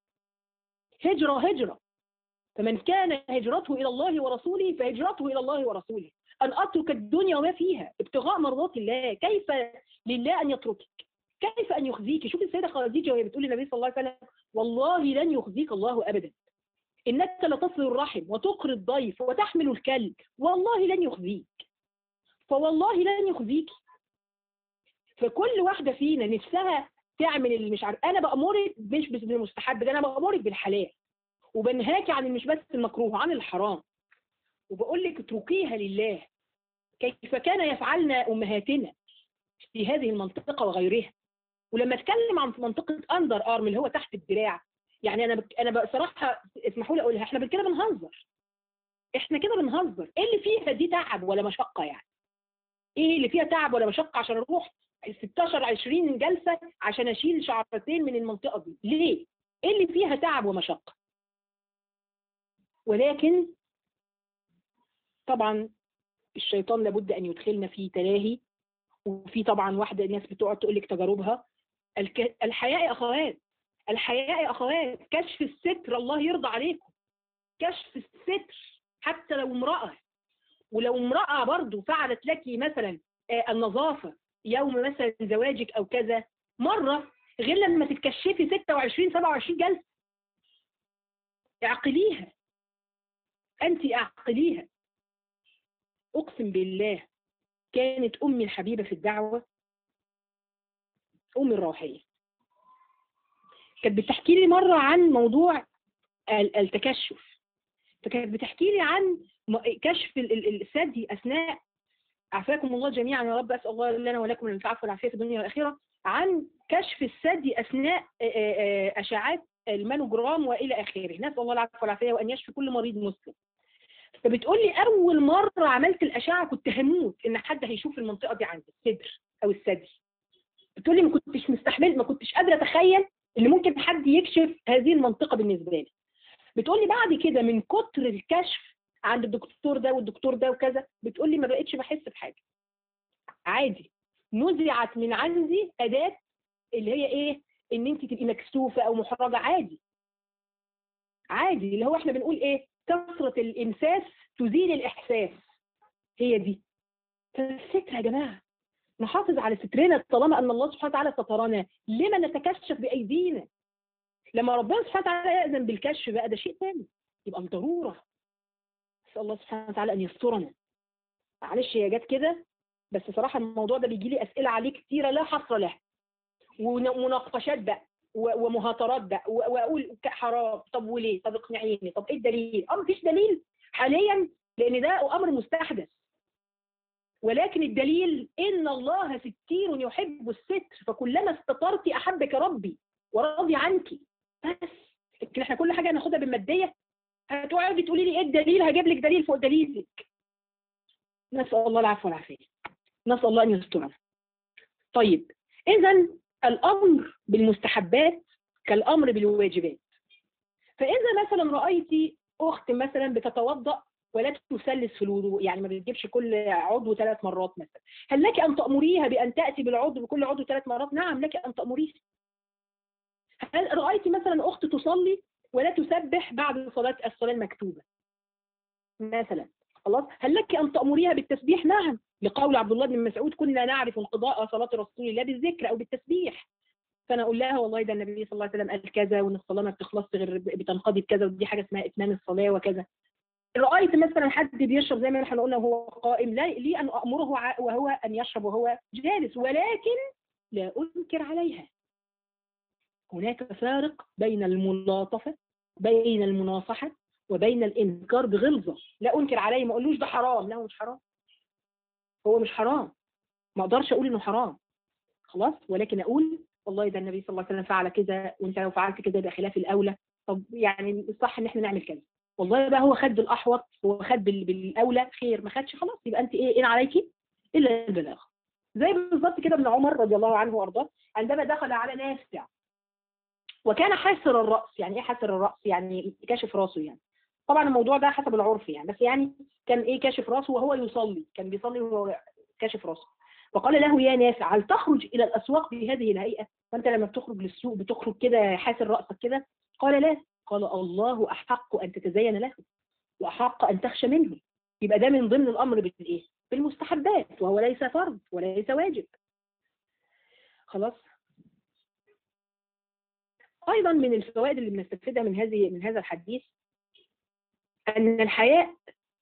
هجره، فمن كان هجرته الى الله ورسوله فهجرته الى الله ورسوله. ان اترك الدنيا وما فيها ابتغاء مرضات الله. كيف لله ان يتركك؟ كيف ان يخزيك؟ شوف السيده خديجه وهي بتقول للنبي صلى الله عليه وسلم: والله لن يخزيك الله ابدا، انك لتصل الرحم وتقري الضيف وتحمل الكلب، والله لن يخزيك. فوالله لن يخزيك. فكل واحده فينا نفسها تعمل اللي مش عارف. انا بامرك مش بالمستحب ده، انا بامرك بالحلال، وبنهاكي عن مش بس المكروه، عن الحرام، وبقول لك اتركيها لله كيف كان يفعلن امهاتنا في هذه المنطقه وغيرها. ولما اتكلم عن منطقه اندر ارم اللي هو تحت الدراع، يعني انا بصراحه اسمحوا لي اقولها، احنا كده بنهزر. احنا كده بنهزر. ايه اللي فيها دي تعب ولا مشقه يعني؟ ايه اللي فيها تعب ولا مشقه عشان اروح 16 20 جلسه عشان اشيل شعرتين من المنطقه دي؟ ليه؟ ايه اللي فيها تعب ومشقه؟ ولكن طبعا الشيطان لابد ان يدخلنا في تلاهي، وفي طبعا واحده الناس بتقعد تقول لك تجاربها. الحياء يا اخوات، الحياء يا اخوات، كشف الستر الله يرضى عليكم. كشف الستر حتى لو امراه، ولو امراه برضو فعلت لك مثلا النظافه يوم مثلا زواجك او كذا مره، غير لما تتكشفي 26 27 جلسه. اعقليها، انت اعقليها. اقسم بالله كانت امي الحبيبه في الدعوه، امي الروحيه، كانت بتحكي لي مره عن موضوع التكشف. فكانت بتحكي لي عن كشف الثدي اثناء، عافاكم الله جميعا يا رب، اسال الله لنا ولكم العفو والعافيه في الدنيا والاخره، عن كشف الثدي اثناء اشعات المانوجرام والى اخره. نسال الله العفو والعافيه وان يشفي كل مريض مسلم. فبتقول لي اول مره عملت الاشعه كنت هموت ان حد هيشوف المنطقه دي عندي، الصدر او الثدي. بتقول لي ما كنتش مستحمل، ما كنتش قادره اتخيل ان ممكن حد يكشف هذه المنطقه بالنسبه لي. بتقول لي بعد كده من كتر الكشف عند الدكتور ده والدكتور ده وكذا، بتقول لي ما بقتش بحس بحاجه، عادي. نزعت من عندي اداه اللي هي ايه، ان انت تبقي مكسوفه او محرجه، عادي عادي، اللي هو احنا بنقول ايه، كثره الامساس تزيل الاحساس. هي دي. فالستر يا جماعه، نحافظ على سترنا طالما ان الله سبحانه وتعالى سترنا. لما نتكشف بايدينا؟ لما ربنا سبحانه وتعالى يأذن بالكشف بقى ده شيء ثاني، يبقى الضروره. نسال الله سبحانه وتعالى ان يسترنا. معلش هي جت كده، بس صراحه الموضوع ده بيجي لي اسئله عليه كتيره لا حصر لها، ومناقشات بقى ومهاترات بقى، واقول حرام، طب وليه، طب اقنعيني، طب ايه الدليل؟ مفيش دليل حاليا لان ده امر مستحدث. ولكن الدليل ان الله ستير يحب الستر، فكلما استطرت احبك ربي ورضي عنك. بس لكن احنا كل حاجه هناخدها بالماديه، هتقعدي تقولي لي ايه الدليل، هجيب لك دليل فوق دليلك. نسأل الله العفو والعافية، نسأل الله أن يسترنا. طيب إذا الأمر بالمستحبات كالأمر بالواجبات. فإذا مثلا رأيتي أخت مثلا بتتوضأ ولا تسلس في الوضوء، يعني ما بتجيبش كل عضو 3 مرات مثلا، هل لك أن تأمريها بأن تأتي بالعضو بكل عضو 3 مرات؟ نعم لك أن تأمريها. هل رأيتي مثلا أخت تصلي ولا تسبح بعد الصلاة المكتوبة مثلا، خلاص، هل لك أن تأمريها بالتسبيح؟ نعم، لقول عبد الله بن مسعود كنا نعرف انقضاء صلاة رسول الله بالذكر أو بالتسبيح. فأنا أقول لها والله ده النبي صلى الله عليه وسلم قال كذا، وإن الصلاة ما بتخلص غير بتنقضي بكذا، ودي حاجة اسمها إتمام الصلاة وكذا. رأيت مثلا حد بيشرب زي ما احنا قلنا وهو قائم، لا لي أن أأمره وهو أن يشرب وهو جالس، ولكن لا أنكر عليها. هناك فارق بين الملاطفة، بين المناصحة، وبين الإنكار بغلظة. لا أنكر عليه، ما أقولوش ده حرام، لا هو مش حرام، هو مش حرام، ما أقدرش أقول إنه حرام، خلاص، ولكن أقول والله ده النبي صلى الله عليه وسلم فعل كذا، وأنت لو فعلت كذا يبقى خلاف الأولى. طب يعني الصح إن إحنا نعمل كذا. والله بقى هو خد بالأحوط، هو خد بالأولى، خير، ما خدش خلاص يبقى أنت إيه، إن عليكي إلا البلاغ. زي بالظبط كده ابن عمر رضي الله عنه وأرضاه عندما دخل على نافع وكان حاسر الرأس. يعني ايه حاسر الرأس؟ يعني كاشف راسه يعني. طبعا الموضوع ده حسب العرف يعني، بس يعني كان ايه كاشف راسه وهو يصلي، كان بيصلي وهو كاشف راسه. فقال له يا نافع هل تخرج الى الاسواق بهذه الهيئة؟ فانت لما بتخرج للسوق بتخرج كده حاسر رأسك كده؟ قال لا. قال الله احق ان تتزين له واحق ان تخشى منه. يبقى ده من ضمن الامر بالايه؟ بالمستحبات، وهو ليس فرض وليس واجب. خلاص. أيضا من الفوائد اللي بنستفيدها من هذا الحديث أن الحياء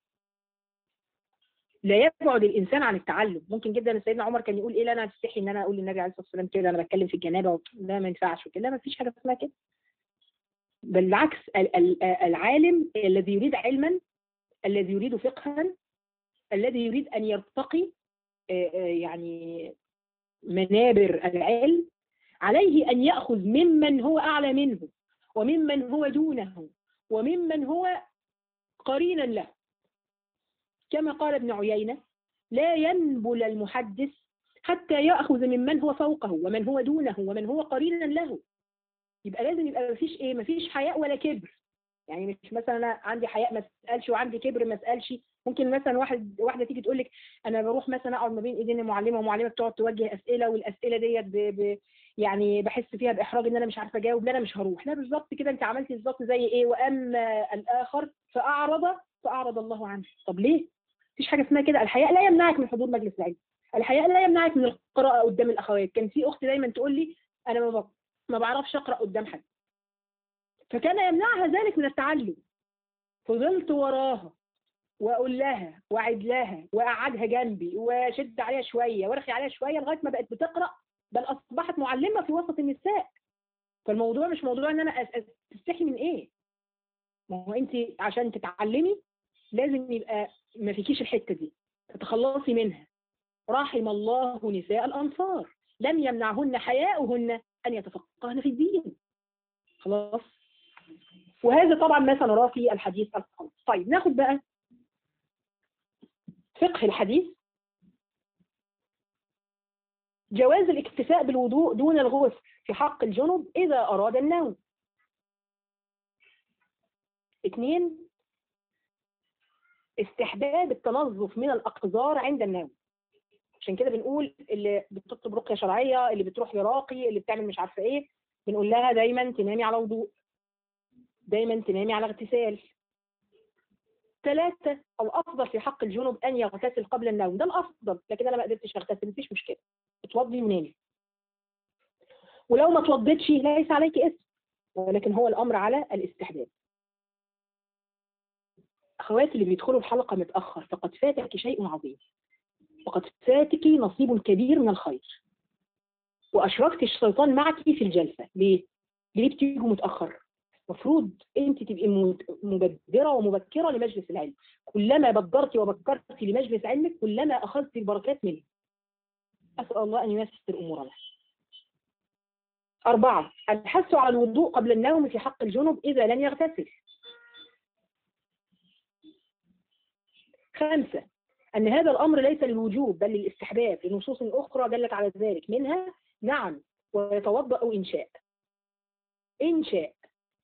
لا يبعد الإنسان عن التعلم. ممكن جدا سيدنا عمر كان يقول إيه، لا أنا أستحي إن أنا أقول للنبي عليه الصلاة والسلام كده، أنا بتكلم في الجنابة، لا ما ينفعش وكده، لا ما فيش حاجة اسمها كده. بالعكس، العالم الذي يريد علما، الذي يريد فقها، الذي يريد أن يرتقي يعني منابر العلم، عليه أن يأخذ ممن هو أعلى منه، وممن هو دونه، وممن هو قرينا له. كما قال ابن عيينة لا ينبل المحدث حتى يأخذ ممن هو فوقه ومن هو دونه ومن هو قرينا له. يبقى لازم يبقى مفيش ايه، مفيش حياء ولا كبر. يعني مش مثلا انا عندي حياء ما اسالش وعندي كبر ما اسالش. ممكن مثلا واحده تيجي تقول لك انا بروح مثلا اقعد ما بين ايدين المعلمه، ومعلمه بتقعد توجه اسئله، والاسئله ديت يعني بحس فيها باحراج ان انا مش عارفه اجاوب، لا انا مش هروح. لا بالظبط كده، انت عملتي بالظبط زي ايه، واما الاخر فاعرض الله عنه. طب ليه؟ مفيش حاجه اسمها كده. الحياء لا يمنعك من حضور مجلس العلم، الحياء لا يمنعك من القراءه قدام الاخوات. كان في اخت دايما تقول لي انا ما بعرفش اقرا قدام حد، فكان يمنعها ذلك من التعلم. فضلت وراها واقول لها واعد لها واقعدها جنبي وشد عليها شويه وارخي عليها شويه لغايه ما بقت بتقرا، بل اصبحت معلمه في وسط النساء. فالموضوع مش موضوع ان انا تستحي من ايه. ما هو انت عشان تتعلمي لازم يبقى ما فيكيش الحته دي، تتخلصي منها. رحم الله نساء الانصار لم يمنعهن حياؤهن ان يتفقهن في الدين. خلاص. وهذا طبعا ما سنراه في الحديث الخامس. طيب ناخد بقى فقه الحديث. جواز الاكتفاء بالوضوء دون الغسل في حق الجنب إذا أراد النوم. 2. استحباب التنظف من الأقذار عند النوم. عشان كده بنقول اللي بتطلب رقية شرعية، اللي بتروح لراقي، اللي بتعمل مش عارفة ايه، بنقول لها دايما تنامي على وضوء، دايما تنامي على اغتسال. 3. الأفضل في حق الجنب أن يغتسل قبل النوم، ده الأفضل، لكن أنا ما قدرتش أغتسل مفيش مشكلة، اتوضي ونامي. ولو ما اتوضيتش ليس عليك اسم، ولكن هو الأمر على الاستحباب. أخواتي اللي بيدخلوا الحلقة متأخر فقد فاتك شيء عظيم، وقد فاتك نصيب كبير من الخير، وأشركت الشيطان معك في الجلسة. ليه بتيجوا متأخر؟ مفروض انت تبقي مبدرة ومبكرة لمجلس العلم. كلما بدرتي وبكرتي لمجلس علمك كلما أخذت البركات منه. أسأل الله أن ييسر أمورنا. 4. الحث على الوضوء قبل النوم في حق الجنب إذا لم يغتسل. 5 أن هذا الأمر ليس للوجوب بل للاستحباب لنصوص أخرى دلت على ذلك، منها نعم ويتوضأ إن شاء. إن شاء.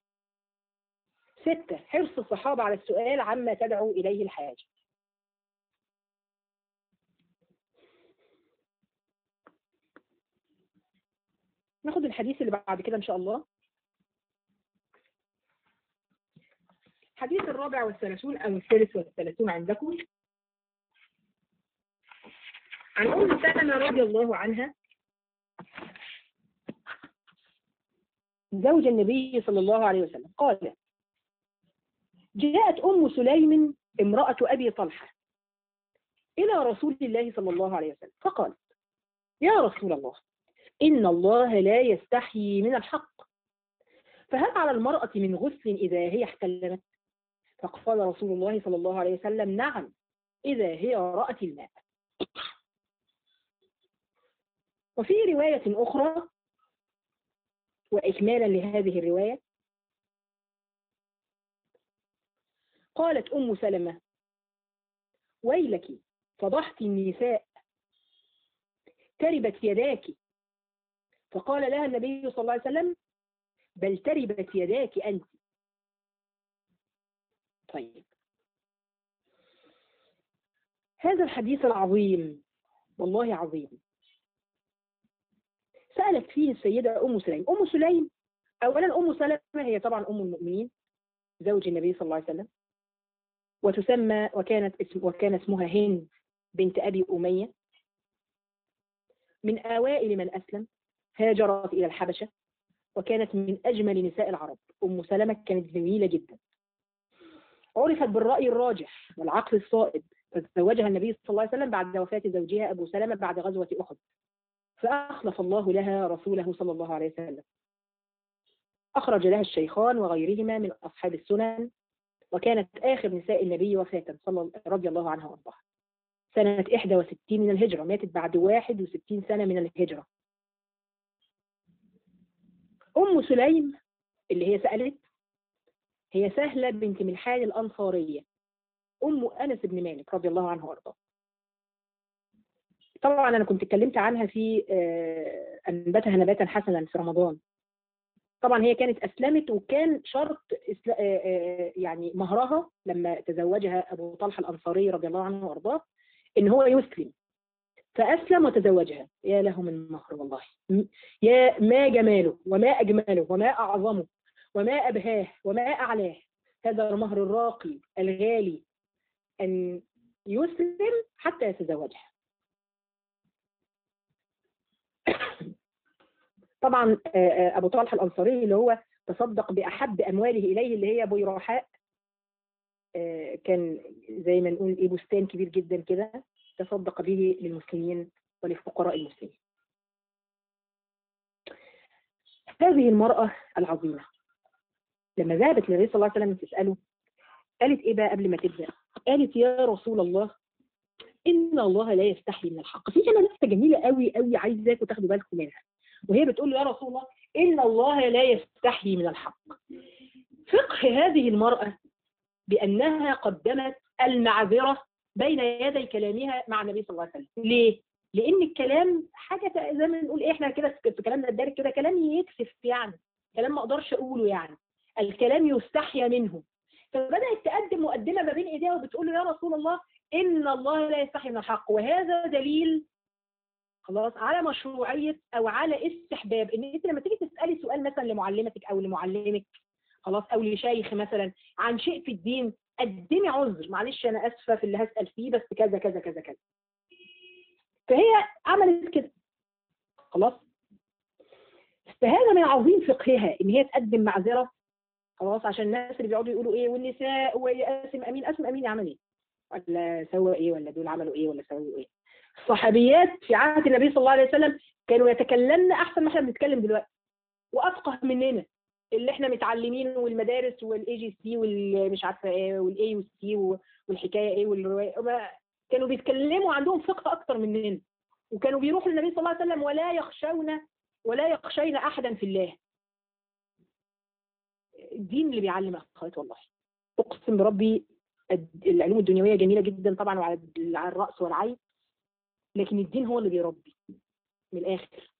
6 حرص الصحابة على السؤال عما تدعو إليه الحاجة. ناخد الحديث اللي بعد كده إن شاء الله. الحديث 34 أو 33 عندكم، عن أم سلمة رضي الله عنها زوج النبي صلى الله عليه وسلم قال: جاءت أم سليم امرأة أبي طلحة إلى رسول الله صلى الله عليه وسلم فقالت: يا رسول الله، إن الله لا يستحيي من الحق، فهل على المرأة من غسل إذا هي احتلمت؟ فقال رسول الله صلى الله عليه وسلم: نعم، إذا هي رأت الماء. وفي رواية أخرى وإكمالا لهذه الرواية قالت أم سلمة: ويلك فضحت النساء، تربت يداك. فقال لها النبي صلى الله عليه وسلم: بل تربت يداك أنت. طيب، هذا الحديث العظيم والله عظيم سألت فيه السيدة أم سليم. أم سليم أولا أم سلمة هي طبعا أم المؤمنين زوج النبي صلى الله عليه وسلم، وتسمى وكان اسمها هند بنت أبي أمية، من أوائل من أسلم، هاجرت إلى الحبشة، وكانت من أجمل نساء العرب. أم سلمة كانت جميلة جدا، عرفت بالرأي الراجح والعقل الصائب، فتزوجها النبي صلى الله عليه وسلم بعد وفاة زوجها أبو سلمة بعد غزوة أحد، فأخلف الله لها رسوله صلى الله عليه وسلم. أخرج لها الشيخان وغيرهما من أصحاب السنن، وكانت آخر نساء النبي وفاة رضي الله عنها وارضاها سنة 61 من الهجرة، ماتت بعد 61 سنة من الهجرة. أم سليم اللي هي سألت هي سهلة بنت ملحان الأنصارية، أم أنس بن مالك رضي الله عنه وارضاه. طبعا أنا كنت اتكلمت عنها في أنبتها نباتا حسنا في رمضان. طبعا هي كانت أسلمت، وكان شرط يعني مهرها لما تزوجها أبو طلحة الأنصاري رضي الله عنه وارضاه إن هو يسلم، فأسلم وتزوجها. يا له من مهر والله، يا ما جماله وما أجمله وما أعظمه وما أبهاه وما أعلاه. هذا المهر الراقي الغالي، أن يسلم حتى يتزوجها. طبعا أبو طلحة الأنصاري اللي هو تصدق بأحب أمواله إليه اللي هي بيراحاء، كان زي ما نقول بستان كبير جدا كده تصدق به للمسلمين ولفقراء المسلمين. هذه المرأة العظيمة لما ذهبت للنبي صلى الله عليه وسلم تسأله قالت إيه بقى قبل ما تبدأ؟ قالت: يا رسول الله، إن الله لا يستحي من الحق. في هنا لسه جميلة قوي قوي عايزاكم تاخدوا بالكم منها، وهي بتقول له: يا رسول الله، إن الله لا يستحي من الحق. فقه هذه المرأة بأنها قدمت المعذرة بين يدي كلامها مع النبي صلى الله عليه وسلم. ليه؟ لأن الكلام حاجة زي ما نقول إحنا كده في كلامنا الدارج كده، كلام يكسف يعني، كلام ما أقدرش أقوله يعني، الكلام يستحيا منه. فبدأت تقدم مقدمة ما بين إيديها وبتقول له: يا رسول الله، إن الله لا يستحي من الحق. وهذا دليل خلاص على مشروعية أو على استحباب إن أنت لما تيجي تسألي سؤال مثلا لمعلمتك أو لمعلمك خلاص أو لشيخ مثلا عن شيء في الدين، قدمي عذر: معلش أنا أسفة في اللي هسأل فيه، بس كذا كذا كذا كذا. فهي عملت كده خلاص. فهذا من عظيم فقهها إن هي تقدم معذرة خلاص، عشان الناس اللي بيقعدوا يقولوا إيه والنساء وقاسم أمين، قاسم أمين عمل إيه ولا سوى إيه ولا دول عملوا إيه ولا سووا إيه. الصحابيات في عهد النبي صلى الله عليه وسلم كانوا يتكلمن أحسن ما احنا بنتكلم دلوقتي، وأفقه مننا اللي احنا متعلمين، والمدارس والاي جي سي والمش عارفه ايه والاي والسي والحكايه ايه والروايه، كانوا بيتكلموا عندهم فقه اكتر مننا، وكانوا بيروحوا للنبي صلى الله عليه وسلم ولا يخشين احدا في الله. الدين اللي بيعلم اخوات والله، اقسم بربي العلوم الدنيويه جميله جدا طبعا وعلى الراس والعين، لكن الدين هو اللي بيربي من الاخر.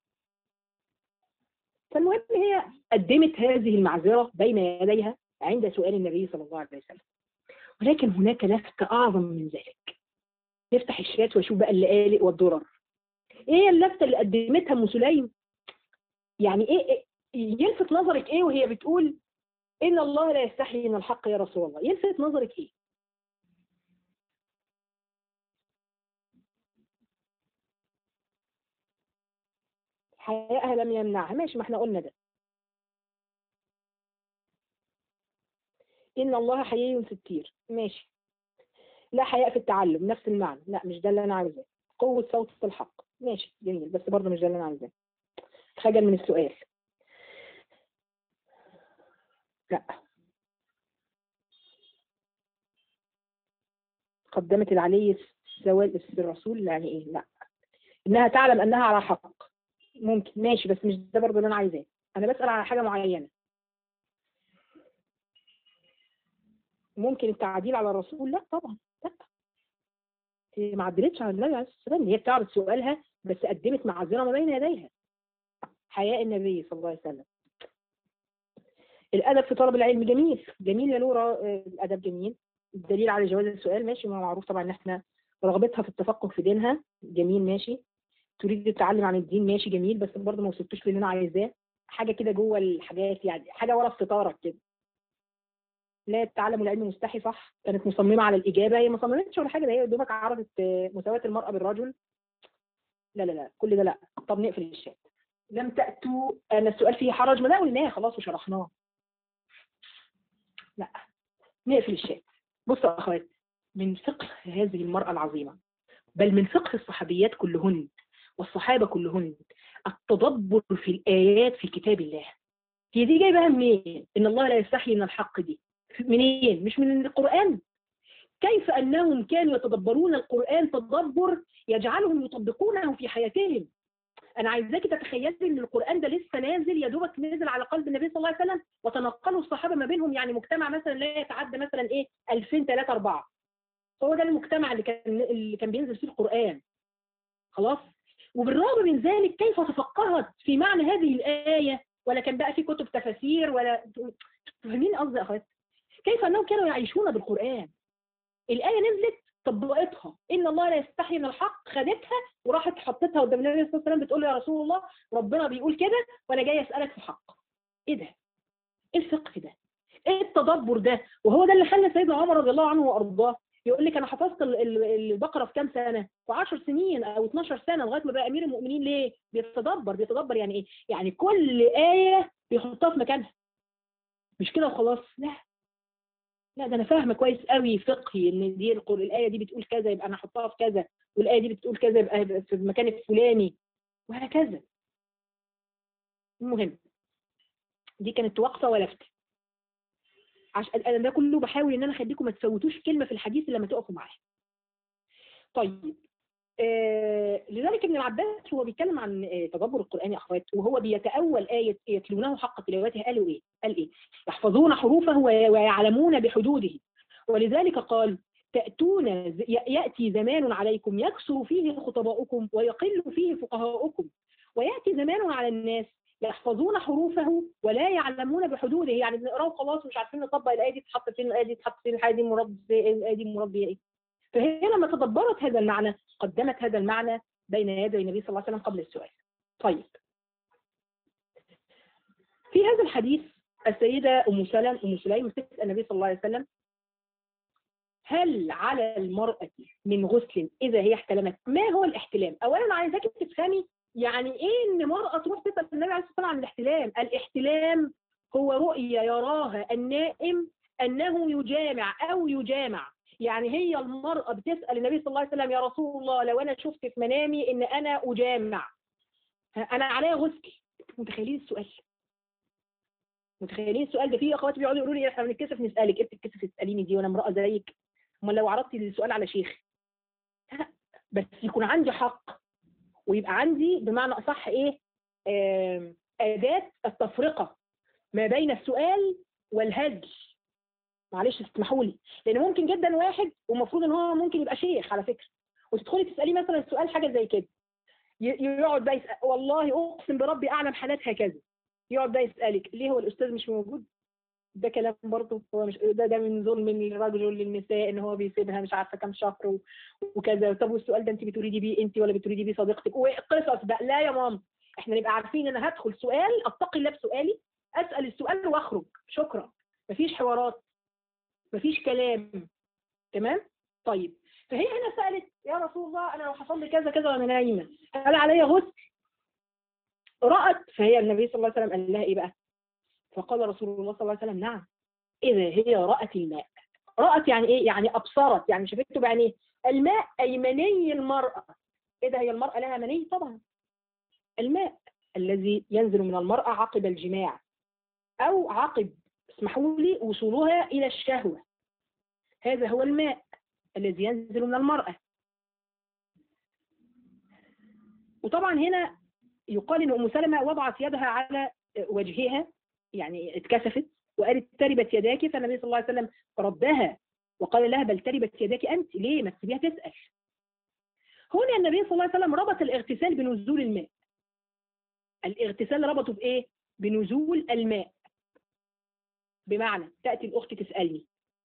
فالمهم هي قدمت هذه المعذره بين يديها عند سؤال النبي صلى الله عليه وسلم. ولكن هناك لفتة أعظم من ذلك. نفتح الشات واشوف بقى اللآلئ والدرر. ايه هي اللفتة اللي قدمتها ام سليم؟ يعني ايه يلفت نظرك ايه وهي بتقول ان الله لا يستحي من الحق يا رسول الله؟ يلفت نظرك ايه؟ حياءها لم يمنعها، ماشي، ما احنا قلنا ده. ان الله حيي ستير، ماشي. لا حياء في التعلم، نفس المعنى، لا مش ده اللي انا عايزاه. قوة صوت الحق، ماشي جميل، بس برضه مش ده اللي انا عايزاه. خجل من السؤال، لا. قدمت العلي سواد الرسول، يعني ايه؟ لا. انها تعلم انها على حق، ممكن، ماشي، بس مش ده برضه اللي انا عايزاه. انا بسأل على حاجة معينة. ممكن التعديل على الرسول؟ لا طبعا، لا. هي ما عدلتش على النبي عليه الصلاه والسلام، هي بتعرض سؤالها بس قدمت معذره ما بين يديها. حياء النبي صلى الله عليه وسلم. الادب في طلب العلم جميل، جميل يا نورة، الادب جميل. الدليل على جواز السؤال، ماشي، ما معروف طبعا ان احنا رغبتها في التفقه في دينها، جميل، ماشي. تريد التعلم عن الدين، ماشي جميل، بس برضه ما وصلتوش للي انا عايزاه. حاجه كده جوه الحاجات، يعني حاجه ورا الستاره كده. لا، التعلم العلم مستحي، صح. كانت مصممه على الاجابه، هي ما صممتش ولا حاجه، ده هي دوبك عرضت مساواه المراه بالرجل. لا لا لا، كل ده لا. طب نقفل الشات. لم تأتوا، أنا السؤال فيه حرج، ما ده قلناه خلاص وشرحناه. لا، نقفل الشات. بصوا يا أخوات، من فقه هذه المرأة العظيمة، بل من فقه الصحابيات كلهن والصحابة كلهن، التدبر في الآيات في كتاب الله. هي دي جايبها منين؟ إن الله لا يستحي من الحق دي منين؟ مش من القرآن. كيف أنهم كانوا يتدبرون القرآن تدبر يجعلهم يطبقونه في حياتهم. انا عايزاكي تتخيلي ان القران ده لسه نازل، يا دوبك نزل على قلب النبي صلى الله عليه وسلم، وتنقلوا الصحابه ما بينهم، يعني مجتمع مثلا لا يتعدى مثلا ايه 2000 3 4. هو ده المجتمع اللي كان بينزل فيه القران. خلاص. وبالرغم من ذلك كيف تفقهت في معنى هذه الايه؟ ولا كان بقى في كتب تفاسير ولا؟ فاهمين قصدي يا اخوات؟ كيف انهم كانوا يعيشون بالقران. الايه نزلت، طبقتها، ان الله لا يستحي من الحق، خدتها وراحت حطتها قدام النبي صلى الله عليه وسلم، بتقول له يا رسول الله ربنا بيقول كده وانا جاي اسالك في حق. ايه ده؟ ايه الفقه ده؟ ايه التدبر ده؟ وهو ده اللي خلى سيدنا عمر رضي الله عنه وارضاه يقول لك انا حفظت البقره في كام سنه؟ في 10 سنين او 12 سنه لغايه ما بقى امير المؤمنين. ليه؟ بيتدبر يعني ايه؟ يعني كل ايه بيحطها في مكانها، مش كده وخلاص، لا. لا، ده انا فاهمه كويس قوي فقهي ان دي الايه دي بتقول كذا يبقى انا احطها في كذا، والايه دي بتقول كذا يبقى في المكان الفلاني، وهكذا. المهم، دي كانت واقفه ولفت. عشان انا ده كله بحاول ان انا اخليكم ما تفوتوش كلمه في الحديث لما تقفوا معايا. طيب، لذلك ابن العباس هو بيتكلم عن تدبر القران يا اخوات، وهو بيتاول ايه يتلونه حق تلاوته، قالوا ايه؟ قال ايه؟ يحفظون حروفه ويعلمون بحدوده. ولذلك قال تأتون يأتي زمان عليكم يكثر فيه خطباؤكم ويقل فيه فقهاؤكم، ويأتي زمان على الناس يحفظون حروفه ولا يعلمون بحدوده، يعني بنقراه خلاص مش عارفين نطبق الآية دي تتحط فين، الآية دي تتحط فين، الآية دي مراد ايه، الآية دي مراد بيها ايه. فهي لما تدبرت هذا المعنى قدمت هذا المعنى بين يدي النبي صلى الله عليه وسلم قبل السؤال. طيب، في هذا الحديث السيدة أم سليم تسأل النبي صلى الله عليه وسلم هل على المرأة من غسل إذا هي احتلمت؟ ما هو الاحتلام؟ أولا عايزاك تفهمي يعني إيه إن مرأة تروح تسأل النبي عليه الصلاة والسلام عن الاحتلام. الاحتلام هو رؤية يراها النائم أنه يجامع أو يجامع. يعني هي المرأة بتسأل النبي صلى الله عليه وسلم يا رسول الله لو أنا شفت في منامي إن أنا أجامع أنا عليا غسل. متخيلين السؤال؟ متخيلين السؤال ده؟ فيه اخواتي بيقعدوا يقولوا لي احنا بنتكسف نسالك، ايه بتتكسف تساليني دي وانا امراه زيك؟ امال لو عرضتي السؤال على شيخ؟ لا، بس يكون عندي حق، ويبقى عندي بمعنى اصح ايه، اداه التفرقه ما بين السؤال والهزل. معلش اسمحوا لي، لان ممكن جدا واحد ومفروض ان هو ممكن يبقى شيخ على فكره، وتدخلي تساليه مثلا السؤال حاجه زي كده، يقعد بقى يسأل، والله اقسم بربي اعلم حالات هكذا، يقعد بقى يسالك ليه هو الاستاذ مش موجود؟ ده كلام برضه، هو مش ده من ظلم الرجل للنساء ان هو بيسيبها مش عارفه كام شهر وكذا. طب والسؤال ده انت بتريدي بيه انت ولا بتريدي بيه صديقتك؟ وقصص بقى. لا يا ماما، احنا نبقى عارفين ان انا هدخل سؤال اتقي الله بسؤالي، اسال السؤال واخرج، شكرا، مفيش حوارات، مفيش كلام. تمام؟ طيب، فهي هنا سالت يا رسول الله انا لو حصل لي كذا كذا وانا نايمه هل علي غسل؟ رأت، فهي النبي صلى الله عليه وسلم قال لها ايه بقى؟ فقال رسول الله صلى الله عليه وسلم نعم، إذا هي رأت الماء. رأت يعني إيه؟ يعني أبصرت، يعني شافته بعينيه. الماء أي مني المرأة. إذا هي المرأة لها مني طبعا، الماء الذي ينزل من المرأة عقب الجماع أو عقب، اسمحوا لي، وصولها إلى الشهوة، هذا هو الماء الذي ينزل من المرأة. وطبعا هنا يقال إن أم سلمة وضعت يدها على وجهها، يعني اتكسفت وقالت تربت يداك، فالنبي صلى الله عليه وسلم ردها وقال لها بل تربت يداك أنت، ليه ما تسيبيها تسأل؟ هنا النبي صلى الله عليه وسلم ربط الاغتسال بنزول الماء. الاغتسال ربطه بإيه؟ بنزول الماء. بمعنى تأتي الأخت تسألني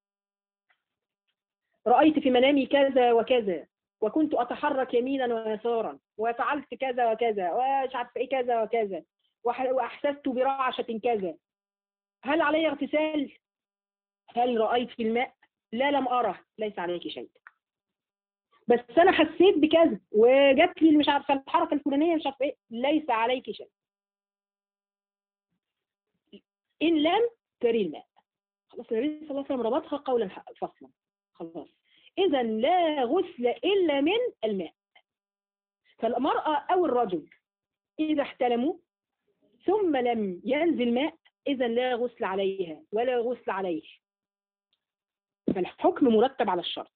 رأيت في منامي كذا وكذا وكنت أتحرك يمينا ويسارا وفعلت كذا وكذا ومش عارف إيه كذا وكذا وأحسست برعشة كذا، هل علي اغتسال؟ هل رأيت في الماء؟ لا لم أره، ليس عليك شيء. بس أنا حسيت بكذا وجات لي مش عارفة الحركة الفلانية مش عارفة إيه، ليس عليك شيء إن لم تري الماء. خلاص النبي صلى الله عليه وسلم ربطها قولا فصلا. خلاص إذا لا غسل إلا من الماء. فالمرأة أو الرجل إذا احتلموا ثم لم ينزل ماء إذا لا غسل عليها ولا غسل عليه، فالحكم مرتب على الشرط.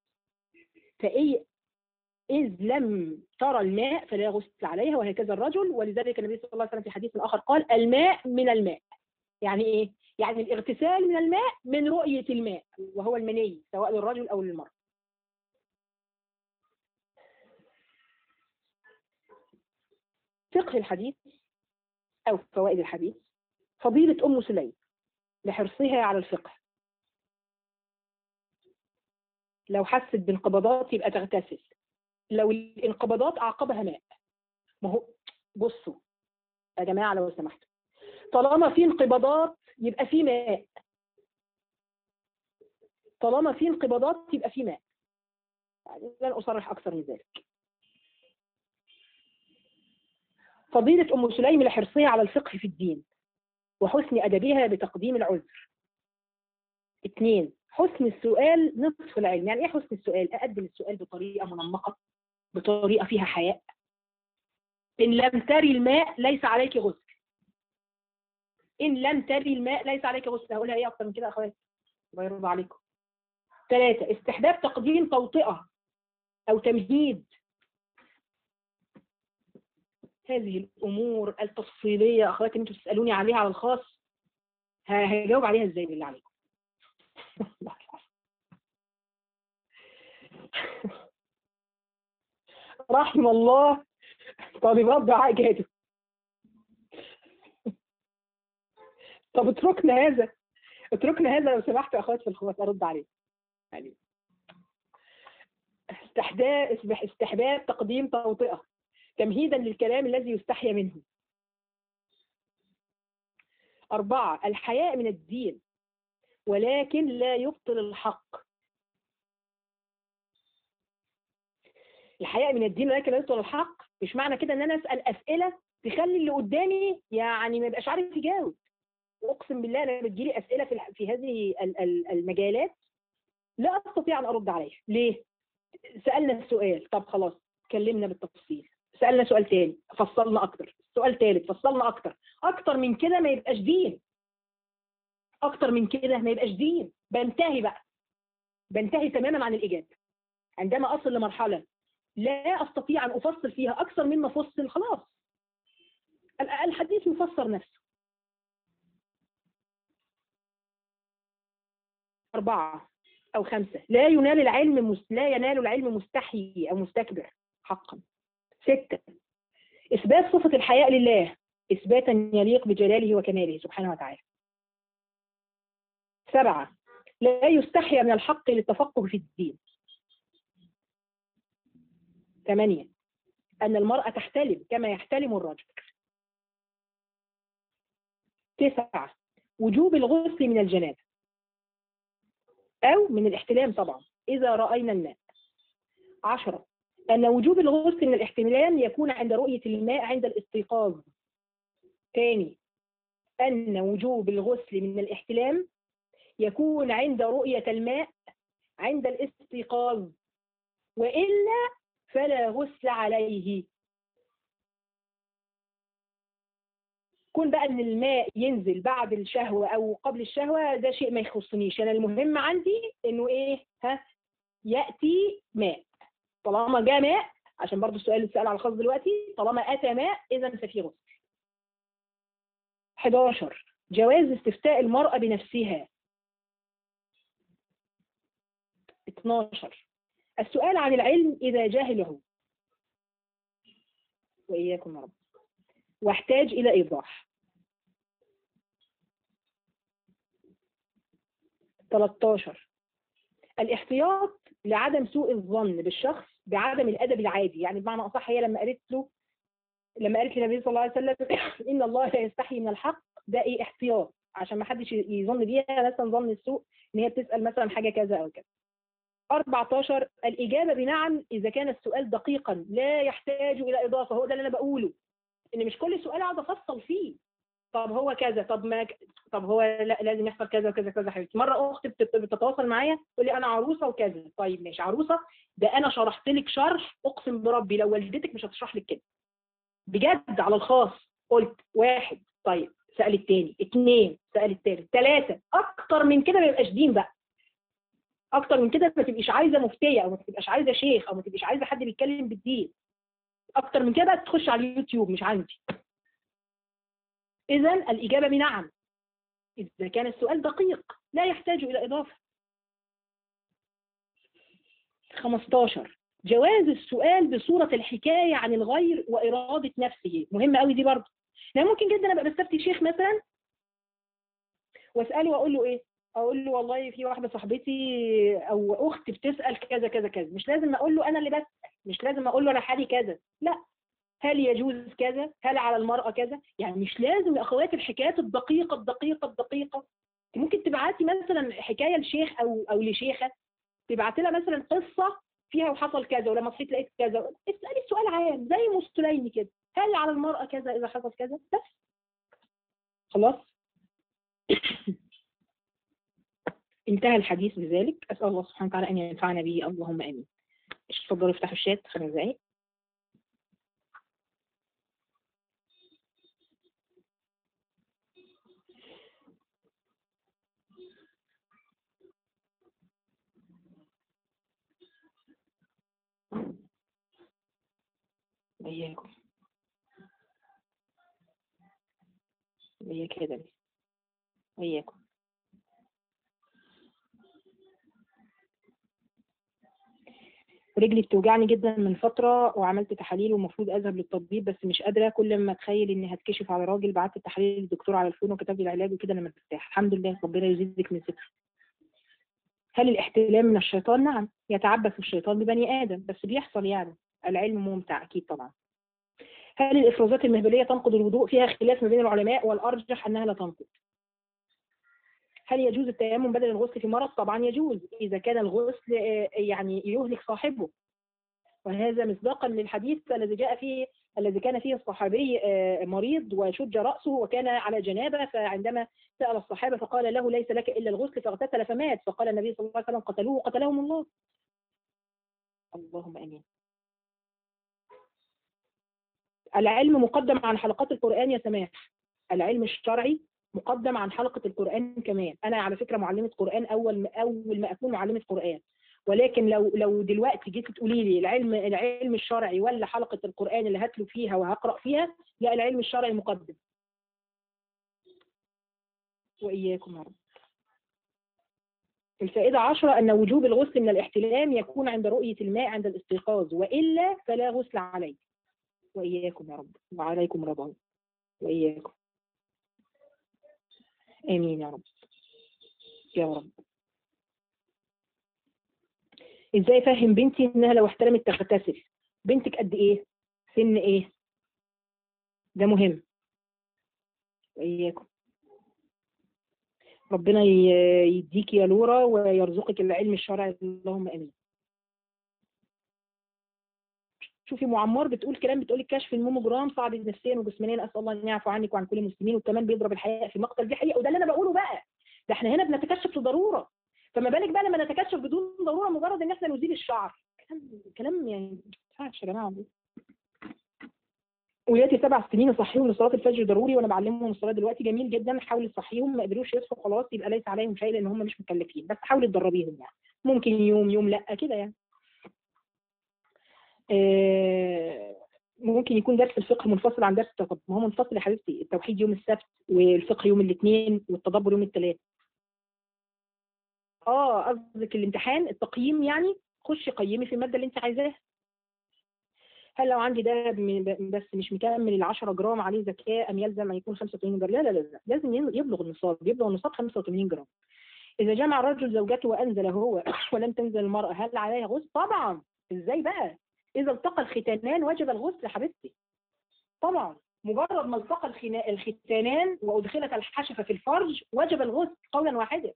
إذ لم ترى الماء فلا غسل عليها، وهكذا الرجل. ولذلك النبي صلى الله عليه وسلم في حديث آخر قال الماء من الماء. يعني إيه؟ يعني الاغتسال من الماء من رؤية الماء وهو المني سواء للرجل أو للمرأة. فقه الحديث أو فوائد الحديث. فضيلة أم سليم لحرصها على الفقه، لو حست بانقباضات يبقى تغتسل، لو الانقباضات أعقبها ماء. ما هو بصوا يا جماعة لو سمحتوا، طالما في انقباضات يبقى في ماء، طالما في انقباضات يبقى في ماء، يعني لن أصرح أكثر من ذلك. فضيلة أم سليم لحرصها على الفقه في الدين وحسن أدبها بتقديم العذر. 2 حسن السؤال نصف العلم. يعني إيه حسن السؤال؟ أقدم السؤال بطريقة منمقة، بطريقة فيها حياء. إن لم تري الماء ليس عليك غسل. إن لم تري الماء ليس عليك غسل. هقولها إيه أكتر من كده يا أخواتي؟ الله يرضى عليكم. 3 استحباب تقديم توطئة أو تمهيد. هذه الأمور التفصيلية أخواتي أنتوا تسألوني عليها على الخاص، هجاوب عليها إزاي بالله عليكم؟ رحم الله طالبات دعاء جادو. طب اتركنا هذا لو سمحتوا يا أخواتي في الخواص أرد عليه. يعني استحباب تقديم توطئة تمهيدا للكلام الذي يستحيا منه. 4 الحياء من الدين ولكن لا يبطل الحق. الحياء من الدين ولكن لا يبطل الحق مش معنى كده ان انا اسال اسئله تخلي اللي قدامي يعني ما يبقاش عارف يجاوب. واقسم بالله انا بتجيلي اسئله في هذه المجالات لا استطيع ان ارد عليها. ليه؟ سالنا السؤال، طب خلاص اتكلمنا بالتفصيل، سالنا سؤال تاني فصلنا اكتر، سؤال ثالث فصلنا اكتر من كده ما يبقاش دين. اكتر من كده ما يبقاش دين. بنتهي تماما عن الاجابه. عندما اصل لمرحله لا استطيع ان افصل فيها اكثر مما افصل، خلاص الحديث يفسر نفسه. 4 أو 5 لا ينال العلم مستحي أو مستكبر حقا. 6 إثبات صفة الحياء لله إثباتا يليق بجلاله وكماله سبحانه وتعالى. 7 لا يستحي من الحق للتفقه في الدين. 8 أن المرأة تحتلم كما يحتلم الرجل. 9 وجوب الغسل من الجنابة أو من الاحتلام طبعا إذا رأينا الماء. 10 أن وجوب الغسل من الاحتلام يكون عند رؤية الماء عند الاستيقاظ. ثاني أن وجوب الغسل من الاحتلام يكون عند رؤية الماء عند الاستيقاظ، وإلا فلا غسل عليه. كون بقى ان الماء ينزل بعد الشهوة او قبل الشهوة ده شيء ما يخصنيش، انا المهم عندي انه ايه، يأتي ماء. طالما جاء ماء، عشان برضو السؤال اللي اتسأل على الخاص دلوقتي، طالما اتى ماء اذا ففي غسل. 11 جواز استفتاء المرأة بنفسها. 12 السؤال عن العلم إذا جهله وإياكم يا رب واحتاج إلى إيضاح. 13 الاحتياط لعدم سوء الظن بالشخص بعدم الأدب العادي، يعني بمعنى أصح هي لما قالت للنبي صلى الله عليه وسلم إن الله لا يستحي من الحق، ده إيه احتياط عشان ما حدش يظن بيها مثلا ظن السوء إن هي بتسأل مثلا حاجة كذا أو كذا. 14 الإجابة بنعم إذا كان السؤال دقيقا لا يحتاج إلى إضافة. هو ده اللي أنا بقوله، إن مش كل سؤال أقعد أفصل فيه. طب هو كذا، طب هو لا لازم يحصل كذا وكذا كذا. حبيبتي مرة أختي بتتواصل معايا تقول لي أنا عروسة وكذا. طيب ماشي عروسة، ده أنا شرحت لك شرح أقسم بربي لو والدتك مش هتشرح لك كده بجد على الخاص. قلت 1 طيب سأل التاني، 2 سأل التالت، 3 أكتر من كده ما يبقاش دين بقى. اكتر من كده ما تبقيش عايزه مفتيه او ما تبقاش عايزه شيخ او ما تبقيش عايزه حد بيتكلم بالدين. اكتر من كده بقى تخش على اليوتيوب مش عندي. اذا الاجابه بنعم اذا كان السؤال دقيق لا يحتاج الى اضافه. 15 جواز السؤال بصوره الحكايه عن الغير واراده نفسه. مهمه قوي دي برضه، يعني ممكن جدا ابقى بستفتي شيخ مثلا واساله واقول له ايه، اقول له والله في واحده صاحبتي او اختي بتسال كذا كذا كذا. مش لازم اقول له انا اللي بسال، مش لازم اقول له انا حالي كذا، لا. هل يجوز كذا؟ هل على المرأة كذا؟ يعني مش لازم يا اخواتي الحكايات الدقيقة الدقيقة الدقيقة. ممكن تبعتي مثلا حكاية لشيخ او لشيخة، تبعتي لها مثلا قصة فيها وحصل كذا ولما صحيت لقيت كذا. اسألي السؤال عام زي مستليني كده، هل على المرأة كذا اذا حصل كذا؟ بس خلاص. انتهى الحديث بذلك. أسأل الله سبحانه وتعالى أن ينفعنا به، اللهم آمين. اتفضلوا افتحوا الشات 5 دقايق. وإياكم وإياك يا دمي وإياكم. رجلي بتوجعني جدا من فترة وعملت تحاليل ومفروض أذهب للطبيب بس مش قادرة. كل ما أتخيل إني هتكشف على راجل بعت التحاليل للدكتور على الفون وكتب لي العلاج وكده أنا مرتاح الحمد لله. ربنا يزيدك من ستر. هل الاحتلام من الشيطان؟ نعم، يتعبث الشيطان ببني آدم بس بيحصل يعني. العلم ممتع أكيد طبعا. هل الإفرازات المهبلية تنقض الوضوء؟ فيها خلاف ما بين العلماء والأرجح أنها لا تنقض. هل يجوز التيمم بدل الغسل في مرض؟ طبعا يجوز إذا كان الغسل يعني يهلك صاحبه، وهذا مصداقا للحديث الذي كان فيه الصحابي مريض وشج رأسه وكان على جنابه، فعندما سأل الصحابة فقال له ليس لك إلا الغسل فاغتسل فمات، فقال النبي صلى الله عليه وسلم قتلوه وقتلهم الله. اللهم آمين. العلم مقدم عن حلقات القرآن يا سماح. العلم الشرعي مقدم عن حلقة القرآن كمان. أنا على فكرة معلمة قرآن أول ما أكون معلمة قرآن، ولكن لو دلوقتي جيت تقولي لي العلم الشرعي ولا حلقة القرآن اللي هتلو فيها وهقرأ فيها، لا العلم الشرعي مقدم. وإياكم يا رب. الفائدة 10 أن وجوب الغسل من الاحتلام يكون عند رؤية الماء عند الاستيقاظ، وإلا فلا غسل عليه. وإياكم يا رب، وعليكم رضا، وإياكم. آمين يا رب يا رب. إزاي أفهم بنتي إنها لو احتلمت تغتسل؟ بنتك قد إيه؟ سن إيه؟ ده مهم. وإياكم. ربنا يديك يا لورا ويرزقك العلم الشرعي، اللهم آمين. شوفي معمار بتقول كلام، بتقول كشف الموموجرام صعب نفسيا وجسمانيا، اسال الله ان يعفو عنك وعن كل المسلمين، وكمان بيضرب الحياء في المقتل. دي حقيقه، وده اللي انا بقوله بقى. ده احنا هنا بنتكشف لضروره، فما بالك بقى لما نتكشف بدون ضروره، مجرد ان احنا نزيل الشعر. كلام يعني ما ينفعش يا جماعه. ولادي 7 سنين اصحيهم لصلاه الفجر ضروري، وانا بعلمهم الصلاه دلوقتي. جميل جدا، حاول تصحيهم. ما قدروش يصحوا خلاص يبقى ليس عليهم شيء، لان هم مش مكلفين، بس حاولي تدربيهم يعني. ممكن يوم يوم لا كده يعني. ممكن يكون درس الفقه منفصل عن درس التدبر. ما هو منفصل يا حبيبتي، التوحيد يوم السبت والفقه يوم الاثنين والتدبر يوم الثلاث. قصدك الامتحان التقييم يعني. خشي قيمي في الماده اللي انت عايزاها. هل لو عندي ده بس مش مكمل ال 10 جرام عليه زكاه ام يلزم ان يكون 85 جرام؟ لا لا لا، لازم يبلغ النصاب. يبلغ النصاب 85 جرام. اذا جمع الرجل زوجته وانزل هو ولم تنزل المراه، هل عليها غسل؟ طبعا. ازاي بقى؟ اذا التقى الختانان وجب الغسل يا حبيبتي. طبعا. مجرد ما التقى الختانان وادخلت الحشفه في الفرج وجب الغسل قولا واحدا.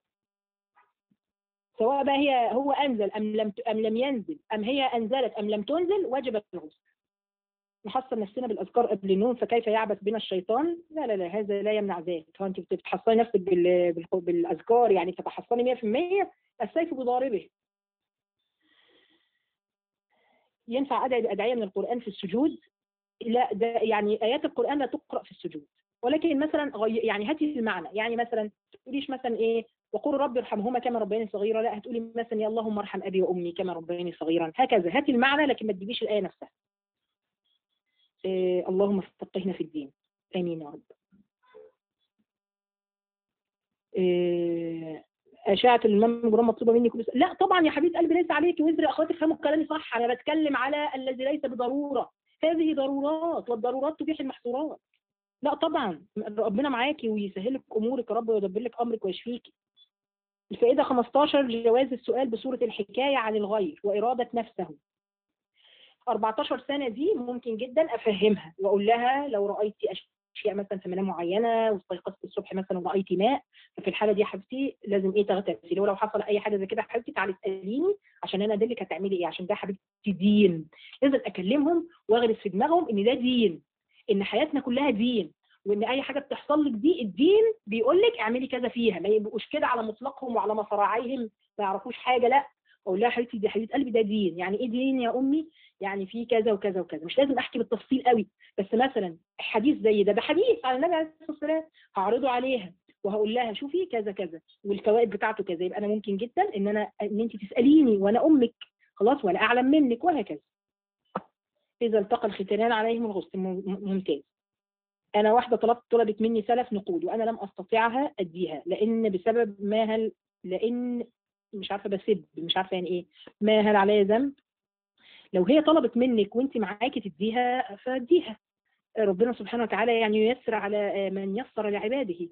سواء بقى هو انزل ام لم ينزل، ام هي انزلت ام لم تنزل، وجب الغسل. نحصن نفسنا بالاذكار قبل النوم، فكيف يعبث بنا الشيطان؟ لا لا لا، هذا لا يمنع ذلك. هو انت بتحصني نفسك بالاذكار يعني تتحصني 100%. السيف بضاربه. ينفع ادعي بادعيه من القران في السجود؟ لا، ده يعني ايات القران لا تقرا في السجود، ولكن مثلا يعني هاتي المعنى. يعني مثلا ما تقوليش مثلا ايه وقول رب ارحمهما كما ربياني صغيرا، لا هتقولي مثلا يا اللهم ارحم ابي وامي كما ربياني صغيرا، هكذا. هاتي المعنى لكن ما تجيبيش الايه نفسها. اللهم فقهنا في الدين. امين يا رب. أشعة الماموجرام مطلوبة مني كل سنة؟ لا طبعا يا حبيبة قلبي، ليس عليك وزر. أخواتي افهموا كلامي صح، أنا بتكلم على الذي ليس بضرورة. هذه ضرورات، والضرورات تبيح المحظورات. لا طبعا، ربنا معاكي ويسهل لك امورك يا رب، ويدبر لك امرك ويشفيكي. الفائده 15 جواز السؤال بصوره الحكايه عن الغير واراده نفسه. 14 سنه دي ممكن جدا افهمها واقول لها لو رايتي اشياء مثلا في منام معينه واستيقظت الصبح مثلا ورايتي ماء، ففي الحاله دي يا حبيبتي لازم ايه تغتسلي، ولو حصل اي حاجه زي كده يا حبيبتي تعالي اساليني عشان انا ادلك هتعملي ايه، عشان ده يا حبيبتي دين. لازم اكلمهم واغرس في دماغهم ان ده دين، ان حياتنا كلها دين، وان اي حاجه بتحصل لك دي الدين بيقول لك اعملي كذا فيها. ما يبقوش كده على مطلقهم وعلى مصراعيهم ما يعرفوش حاجه. لا، اقول لها حبيبتي دي حبيبه قلبي ده دين. يعني ايه دين يا امي؟ يعني في كذا وكذا وكذا. مش لازم احكي بالتفصيل قوي، بس مثلا حديث زي ده حديث على النبي عليه الصلاه والسلام، هعرضه عليها وهقول لها شوفي كذا كذا والفوائد بتاعته كذا. يبقى انا ممكن جدا ان انت تساليني وانا امك خلاص، وانا اعلم منك، وهكذا. اذا التقى الختانان عليهم الغسل. ممتاز. انا واحده طلبت مني سلف نقود وانا لم استطيعها اديها، لان بسبب لان مش عارفه مش عارفه يعني ايه ما هل عليا ذنب. لو هي طلبت منك وانت معاكي تديها فاديها. ربنا سبحانه وتعالى يعني ييسر على من يسر لعباده.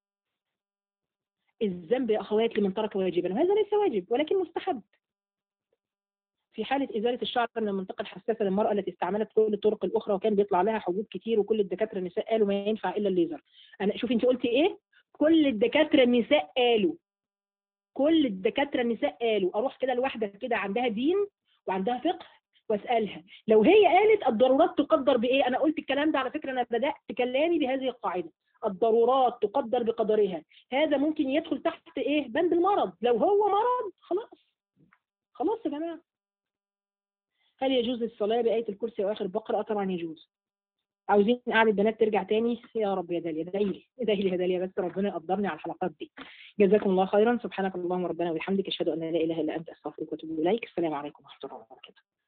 الذنب يا اخوات لمن ترك واجبا، وهذا ليس واجب ولكن مستحب. في حالة إزالة الشعر من المنطقة الحساسة للمرأة التي استعملت كل الطرق الأخرى وكان بيطلع لها حبوب كتير، وكل الدكاترة النساء قالوا ما ينفع إلا الليزر. أنا شوفي أنت قلتي إيه؟ كل الدكاترة النساء قالوا. كل الدكاترة النساء قالوا. أروح كده لواحدة كده عندها دين وعندها فقه وأسألها. لو هي قالت الضرورات تقدر بإيه؟ أنا قلت الكلام ده على فكرة، أنا بدأت كلامي بهذه القاعدة. الضرورات تقدر بقدرها. هذا ممكن يدخل تحت إيه؟ بند المرض. لو هو مرض خلاص يا جماعة. هل يجوز الصلاة بآية الكرسي وآخر البقرة؟ طبعا يجوز. عاوزين قاعدة بنات ترجع تاني؟ يا رب يا داليا، ادعي لي يا داليا، بس ربنا يقدرني على الحلقات دي. جزاكم الله خيرا. سبحانك اللهم ربنا وبحمدك، اشهد ان لا اله الا انت، استغفرك واتوب اليك. السلام عليكم ورحمة الله وبركاته.